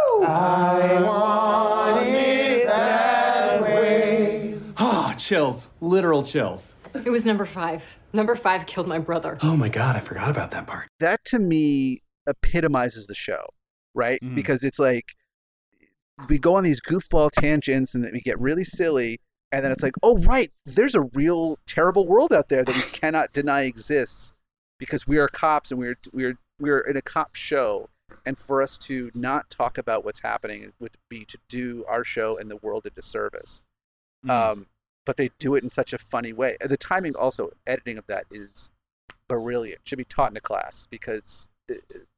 Speaker 7: I want it that way. Oh, chills. Literal chills.
Speaker 8: It was number five. Number five killed my brother.
Speaker 7: Oh my god, I forgot about that part.
Speaker 2: that to me epitomizes the show, right?
Speaker 3: Mhm.
Speaker 2: Because it's like we go on these goofball tangents and then we get really silly, and then it's like, oh right, there's a real terrible world out there that we cannot deny exists because we are cops and we're we're we're in a cop show, and for us to not talk about what's happening would be to do our show and the world a disservice.
Speaker 3: Mm.
Speaker 2: Um, but they do it in such a funny way. And the timing, also editing of that is brilliant. Should be taught in a class because it,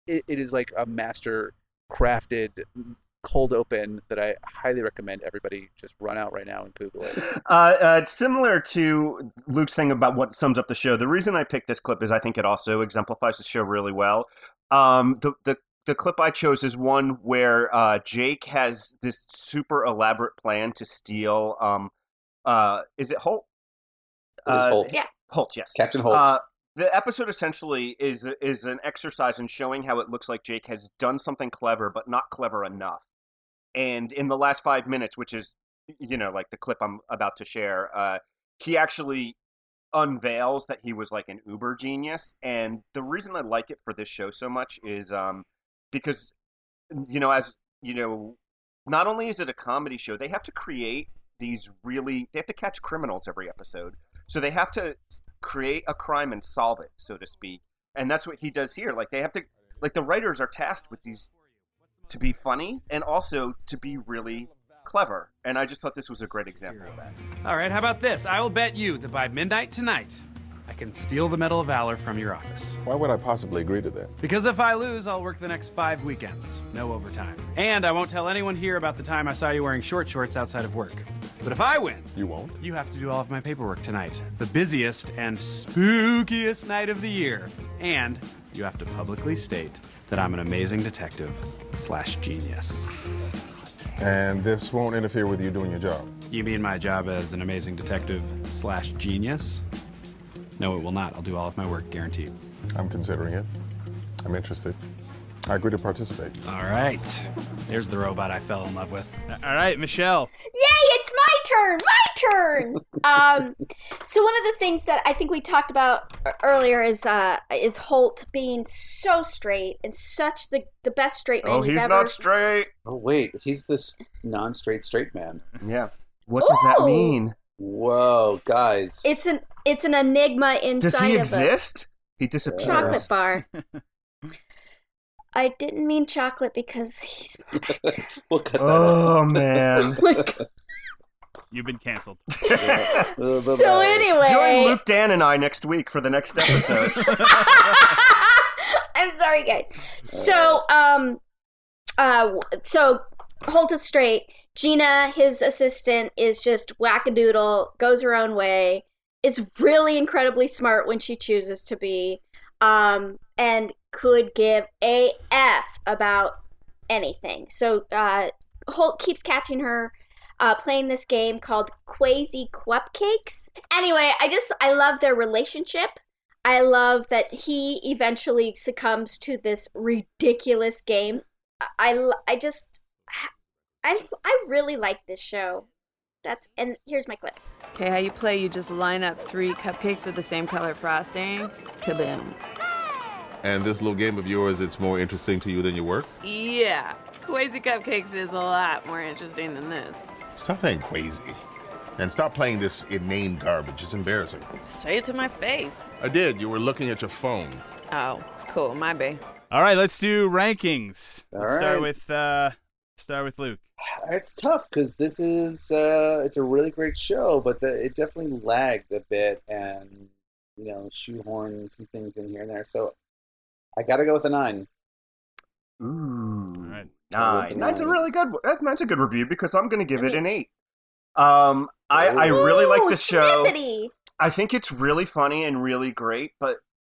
Speaker 2: it, it is like a master crafted cold open that I highly recommend everybody just run out right now and Google it.
Speaker 4: Uh, uh, it's similar to Luke's thing about what sums up the show. The reason I picked this clip is I think it also exemplifies the show really well. Um, the the the clip I chose is one where uh, Jake has this super elaborate plan to steal. Um, uh, is it Holt?
Speaker 5: It is
Speaker 4: Uh,
Speaker 5: Holt.
Speaker 1: Yeah.
Speaker 4: Holt, yes.
Speaker 5: Captain Holt.
Speaker 4: Uh, the episode essentially is is an exercise in showing how it looks like Jake has done something clever, but not clever enough. And in the last five minutes, which is, you know, like the clip I'm about to share, uh, he actually unveils that he was like an uber genius. And the reason I like it for this show so much is um, because, you know, as, you know, not only is it a comedy show, they have to create these really, they have to catch criminals every episode. So they have to create a crime and solve it, so to speak. And that's what he does here. Like they have to, like the writers are tasked with these to be funny and also to be really clever. And I just thought this was a great example of that.
Speaker 9: All right, how about this? I will bet you that by midnight tonight, I can steal the Medal of Valor from your office.
Speaker 10: Why would I possibly agree to that?
Speaker 9: Because if I lose, I'll work the next five weekends. No overtime. And I won't tell anyone here about the time I saw you wearing short shorts outside of work. But if I win...
Speaker 10: You won't?
Speaker 9: You have to do all of my paperwork tonight. The busiest and spookiest night of the year. And you have to publicly state that I'm an amazing detective slash genius.
Speaker 10: And this won't interfere with you doing your job?
Speaker 9: You mean my job as an amazing detective slash genius? No, it will not. I'll do all of my work, guaranteed.
Speaker 10: I'm considering it. I'm interested. I agree to participate.
Speaker 9: All right. There's the robot I fell in love with.
Speaker 3: All right, Michelle.
Speaker 1: Yay, it's my turn, my turn. um, so one of the things that I think we talked about earlier is uh, is Holt being so straight and such the, the best straight man
Speaker 4: Oh,
Speaker 1: you've
Speaker 4: he's
Speaker 1: ever
Speaker 4: not straight.
Speaker 5: Oh wait, he's this non-straight straight man.
Speaker 4: Yeah. What does that
Speaker 1: Ooh.
Speaker 4: mean?
Speaker 5: Whoa, guys!
Speaker 1: It's an it's an enigma inside
Speaker 4: Does he
Speaker 1: of
Speaker 4: exist? He
Speaker 1: a
Speaker 4: disappears.
Speaker 1: chocolate bar. I didn't mean chocolate because he's black.
Speaker 5: We'll cut that
Speaker 4: Oh man.
Speaker 3: You've been canceled.
Speaker 5: out. Uh,
Speaker 1: So
Speaker 5: bye-bye.
Speaker 1: anyway,
Speaker 4: Join Luke, Dan, and I next week for the next episode.
Speaker 1: I'm sorry, guys. So, um, uh, so Holt is straight. Gina, his assistant, is just wackadoodle, goes her own way, is really incredibly smart when she chooses to be, um, and could give a F about anything. So, uh, Holt keeps catching her. Uh, playing this game called Quasi Cupcakes. Anyway, I just, I love their relationship. I love that he eventually succumbs to this ridiculous game. I, I just, I, I really like this show. That's, and here's my clip.
Speaker 11: Okay, how you play, you just line up three cupcakes with the same color frosting. Kaboom.
Speaker 10: And this little game of yours, it's more interesting to you than your work?
Speaker 11: Yeah, Quasi Cupcakes is a lot more interesting than this.
Speaker 10: Stop playing crazy. And stop playing this inane garbage. It's embarrassing.
Speaker 11: Say it to my face.
Speaker 10: I did. You were looking at your phone.
Speaker 11: Oh, cool, my bad.
Speaker 3: All right, let's do rankings.
Speaker 5: All
Speaker 3: Let's start
Speaker 5: right.
Speaker 3: with uh, start with Luke.
Speaker 5: It's tough because this is uh, it's a really great show, but the, it definitely lagged a bit, and you know, shoehorn some things in here and there. So I got to go with a nine.
Speaker 4: Ooh.
Speaker 3: All right.
Speaker 4: Nine. That's a
Speaker 5: Nine.
Speaker 4: really good. That's, that's a good review because I'm going to give it an eight. Um, I I really like
Speaker 1: Ooh,
Speaker 4: the show.
Speaker 1: snippety.
Speaker 4: I think it's really funny and really great, but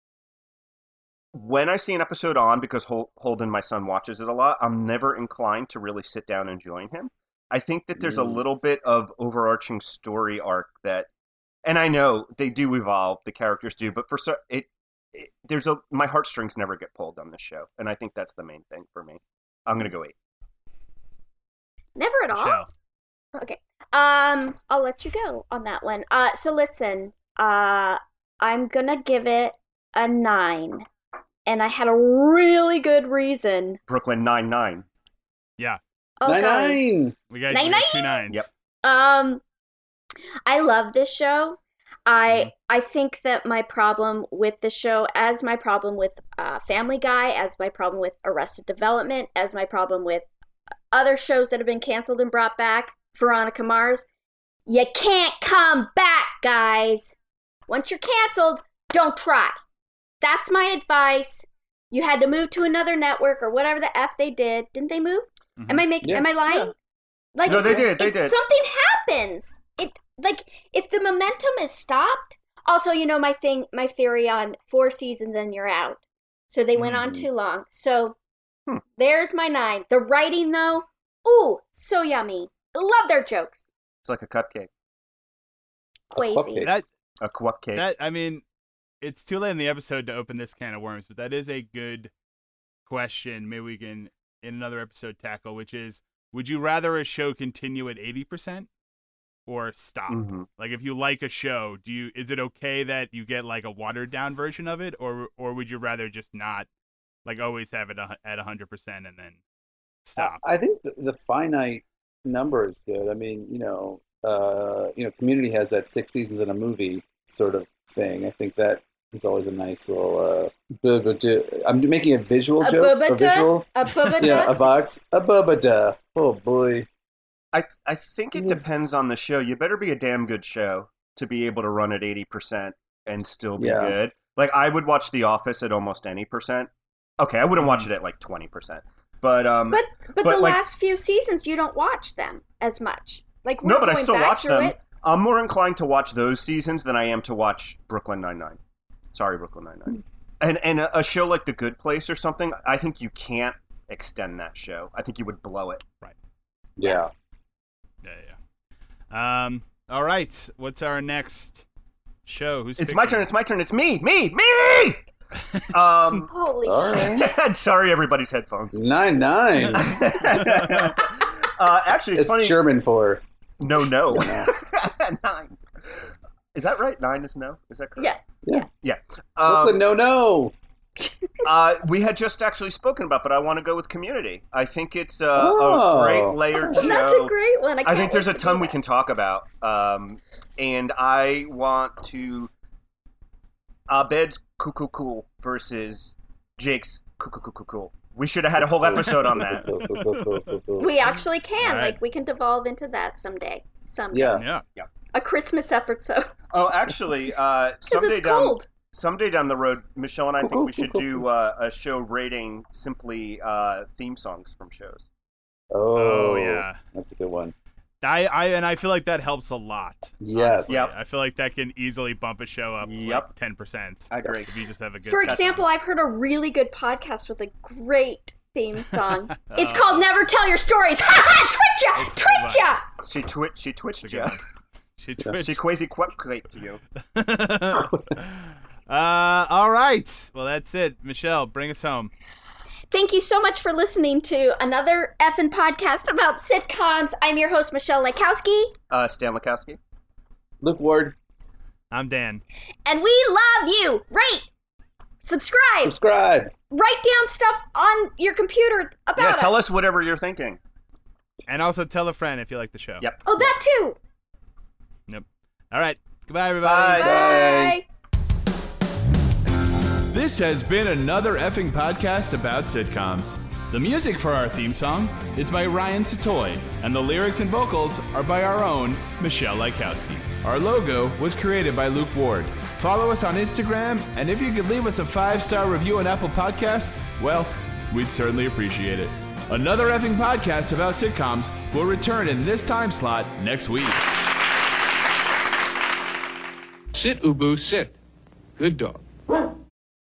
Speaker 4: when I see an episode on, because Hol- Holden, my son, watches it a lot, I'm never inclined to really sit down and join him. I think that there's a
Speaker 5: Mm.
Speaker 4: little bit of overarching story arc that, and I know they do evolve, the characters do, but for so it, it there's a my heartstrings never get pulled on this show, and I think that's the main thing for me. I'm gonna go eight.
Speaker 1: Never at all.
Speaker 3: Michelle.
Speaker 1: Okay. Um, I'll let you go on that one. Uh, so listen, uh, I'm gonna give it a nine, and I had a really good reason.
Speaker 4: Brooklyn Nine Nine.
Speaker 3: Yeah,
Speaker 1: Oh,
Speaker 5: nine
Speaker 1: God.
Speaker 5: nine.
Speaker 3: we got,
Speaker 1: Nine,
Speaker 3: we got two nines.
Speaker 4: Yep.
Speaker 1: Um, I love this show. I
Speaker 3: Mhm.
Speaker 1: I think that my problem with the show, as my problem with uh, Family Guy, as my problem with Arrested Development, as my problem with other shows that have been canceled and brought back, Veronica Mars, you can't come back, guys. Once you're canceled, don't try. That's my advice. you had to move to another network or whatever the F they did. Didn't they move?
Speaker 3: Mhm.
Speaker 1: Am I making?
Speaker 5: Yeah.
Speaker 1: Am I lying?
Speaker 6: Yeah.
Speaker 1: Like
Speaker 4: No,
Speaker 1: it
Speaker 4: they
Speaker 1: just-
Speaker 4: did, they
Speaker 1: it-
Speaker 4: did.
Speaker 1: Something happens. It like if the momentum is stopped. Also, you know my thing, my theory on four seasons and you're out. So they went on
Speaker 4: Mhm.
Speaker 1: too long. So
Speaker 4: Hmm.
Speaker 1: there's my nine. The writing though, ooh, so yummy. Love their jokes.
Speaker 4: It's like a cupcake,
Speaker 1: Crazy.
Speaker 5: cupcake.
Speaker 3: That
Speaker 4: a cupcake.
Speaker 3: that I mean, it's too late in the episode to open this can of worms, but that is a good question. Maybe we can in another episode tackle, which is: would you rather a show continue at eighty percent or stop?
Speaker 4: Mhm.
Speaker 3: Like, if you like a show, do you is it okay that you get like a watered down version of it, or or would you rather just not, like, always have it a- at a hundred percent and then stop?
Speaker 5: I think the, the finite number is good. I mean, you know, uh, you know, Community has that six seasons in a movie sort of thing. I think that is always a nice little. Uh, bu- bu- du- I'm making a visual
Speaker 1: A
Speaker 5: joke. A
Speaker 1: bubba-da?
Speaker 5: visual.
Speaker 1: A bubba-da?
Speaker 5: Yeah, a box. A bubba da. Oh boy.
Speaker 4: I I think it depends on the show. You better be a damn good show to be able to run at eighty percent and still be
Speaker 5: Yeah.
Speaker 4: good. Like, I would watch The Office at almost any percent. Okay, I wouldn't watch it at like twenty percent. But um
Speaker 1: But but,
Speaker 4: But,
Speaker 1: the
Speaker 4: like-
Speaker 1: last few seasons you don't watch them as much. Like we're
Speaker 4: no, but I
Speaker 1: going
Speaker 4: still
Speaker 1: back
Speaker 4: watch
Speaker 1: through
Speaker 4: them.
Speaker 1: it.
Speaker 4: I'm more inclined to watch those seasons than I am to watch Brooklyn Nine-Nine. Sorry, Brooklyn Nine-Nine. And and a, a show like The Good Place or something, I think you can't extend that show. I think you would blow it.
Speaker 5: Yeah.
Speaker 3: Yeah, yeah. Um. All right. What's our next show? Who's
Speaker 4: It's
Speaker 3: picking?
Speaker 4: my turn. It's my turn. It's me. Me. Me. Um.
Speaker 1: Holy
Speaker 5: All
Speaker 1: shit.
Speaker 5: right.
Speaker 4: Sorry, everybody's headphones.
Speaker 5: Nine nine.
Speaker 4: uh, actually, it's,
Speaker 5: It's
Speaker 4: funny.
Speaker 5: German for.
Speaker 4: No, no. Nine. Is that right? Nine is no. Is that correct?
Speaker 1: Yeah.
Speaker 4: Yeah. Um,
Speaker 5: Brooklyn, no, no.
Speaker 4: uh, we had just actually spoken about, but I want to go with Community. I think it's uh,
Speaker 5: Oh.
Speaker 4: a great layered show.
Speaker 1: That's a great one. I,
Speaker 4: I
Speaker 1: can't
Speaker 4: think there's a
Speaker 1: wait to
Speaker 4: ton
Speaker 1: do
Speaker 4: we
Speaker 1: that.
Speaker 4: can talk about, um, and I want to Abed's Cool Cool Cool versus Jake's Cool Cool Cool Cool Cool. We should have had a whole episode on that.
Speaker 1: We actually can.
Speaker 3: All right.
Speaker 1: Like we can devolve into that someday. Someday.
Speaker 5: Yeah.
Speaker 3: Yeah.
Speaker 1: A Christmas episode.
Speaker 4: Oh, actually, uh,
Speaker 1: Because
Speaker 4: someday
Speaker 1: it's
Speaker 4: down
Speaker 1: cold.
Speaker 4: someday down the road, Michelle and I think we should do uh, a show rating simply uh, theme songs from shows.
Speaker 5: Oh,
Speaker 3: Oh, yeah.
Speaker 5: That's a good one.
Speaker 3: I, I and I feel like that helps a lot.
Speaker 5: Yes.
Speaker 4: Yep.
Speaker 3: I feel like that can easily bump a show up
Speaker 4: Yep.
Speaker 3: like ten percent.
Speaker 4: I agree.
Speaker 3: If you just have a good.
Speaker 1: For example, I've heard a really good podcast with a great theme song. It's
Speaker 3: Oh.
Speaker 1: called Never Tell Your Stories. Ha ha! Twitcha!
Speaker 3: It's a good
Speaker 1: Twitcha!
Speaker 4: She twit, she twitched
Speaker 3: It's a
Speaker 4: you.
Speaker 3: good one. She twitched.
Speaker 4: She crazy quack you.
Speaker 3: uh, all right. Well, that's it. Michelle, bring us home.
Speaker 1: Thank you so much for listening to another effing podcast about sitcoms. I'm your host, Michelle Lakowski,
Speaker 4: Uh, Stan Lekowski.
Speaker 5: Luke Ward,
Speaker 3: I'm Dan.
Speaker 1: and we love you. Rate, subscribe,
Speaker 5: subscribe.
Speaker 1: write down stuff on your computer about
Speaker 4: Yeah,
Speaker 1: us.
Speaker 4: tell us whatever you're thinking.
Speaker 3: And also tell a friend if you like the show.
Speaker 4: Yep.
Speaker 1: Oh, that too.
Speaker 3: Yep. All right. Goodbye, everybody.
Speaker 1: Bye.
Speaker 3: This has been another effing podcast about sitcoms. The music for our theme song is by Ryan Satoy, and the lyrics and vocals are by our own Michelle Likowski. Our logo was created by Luke Ward. Follow us on Instagram, and if you could leave us a five-star review on Apple Podcasts, well, we'd certainly appreciate it. Another effing podcast about sitcoms will return in this time slot next week.
Speaker 12: Sit, Ubu, sit. Good dog.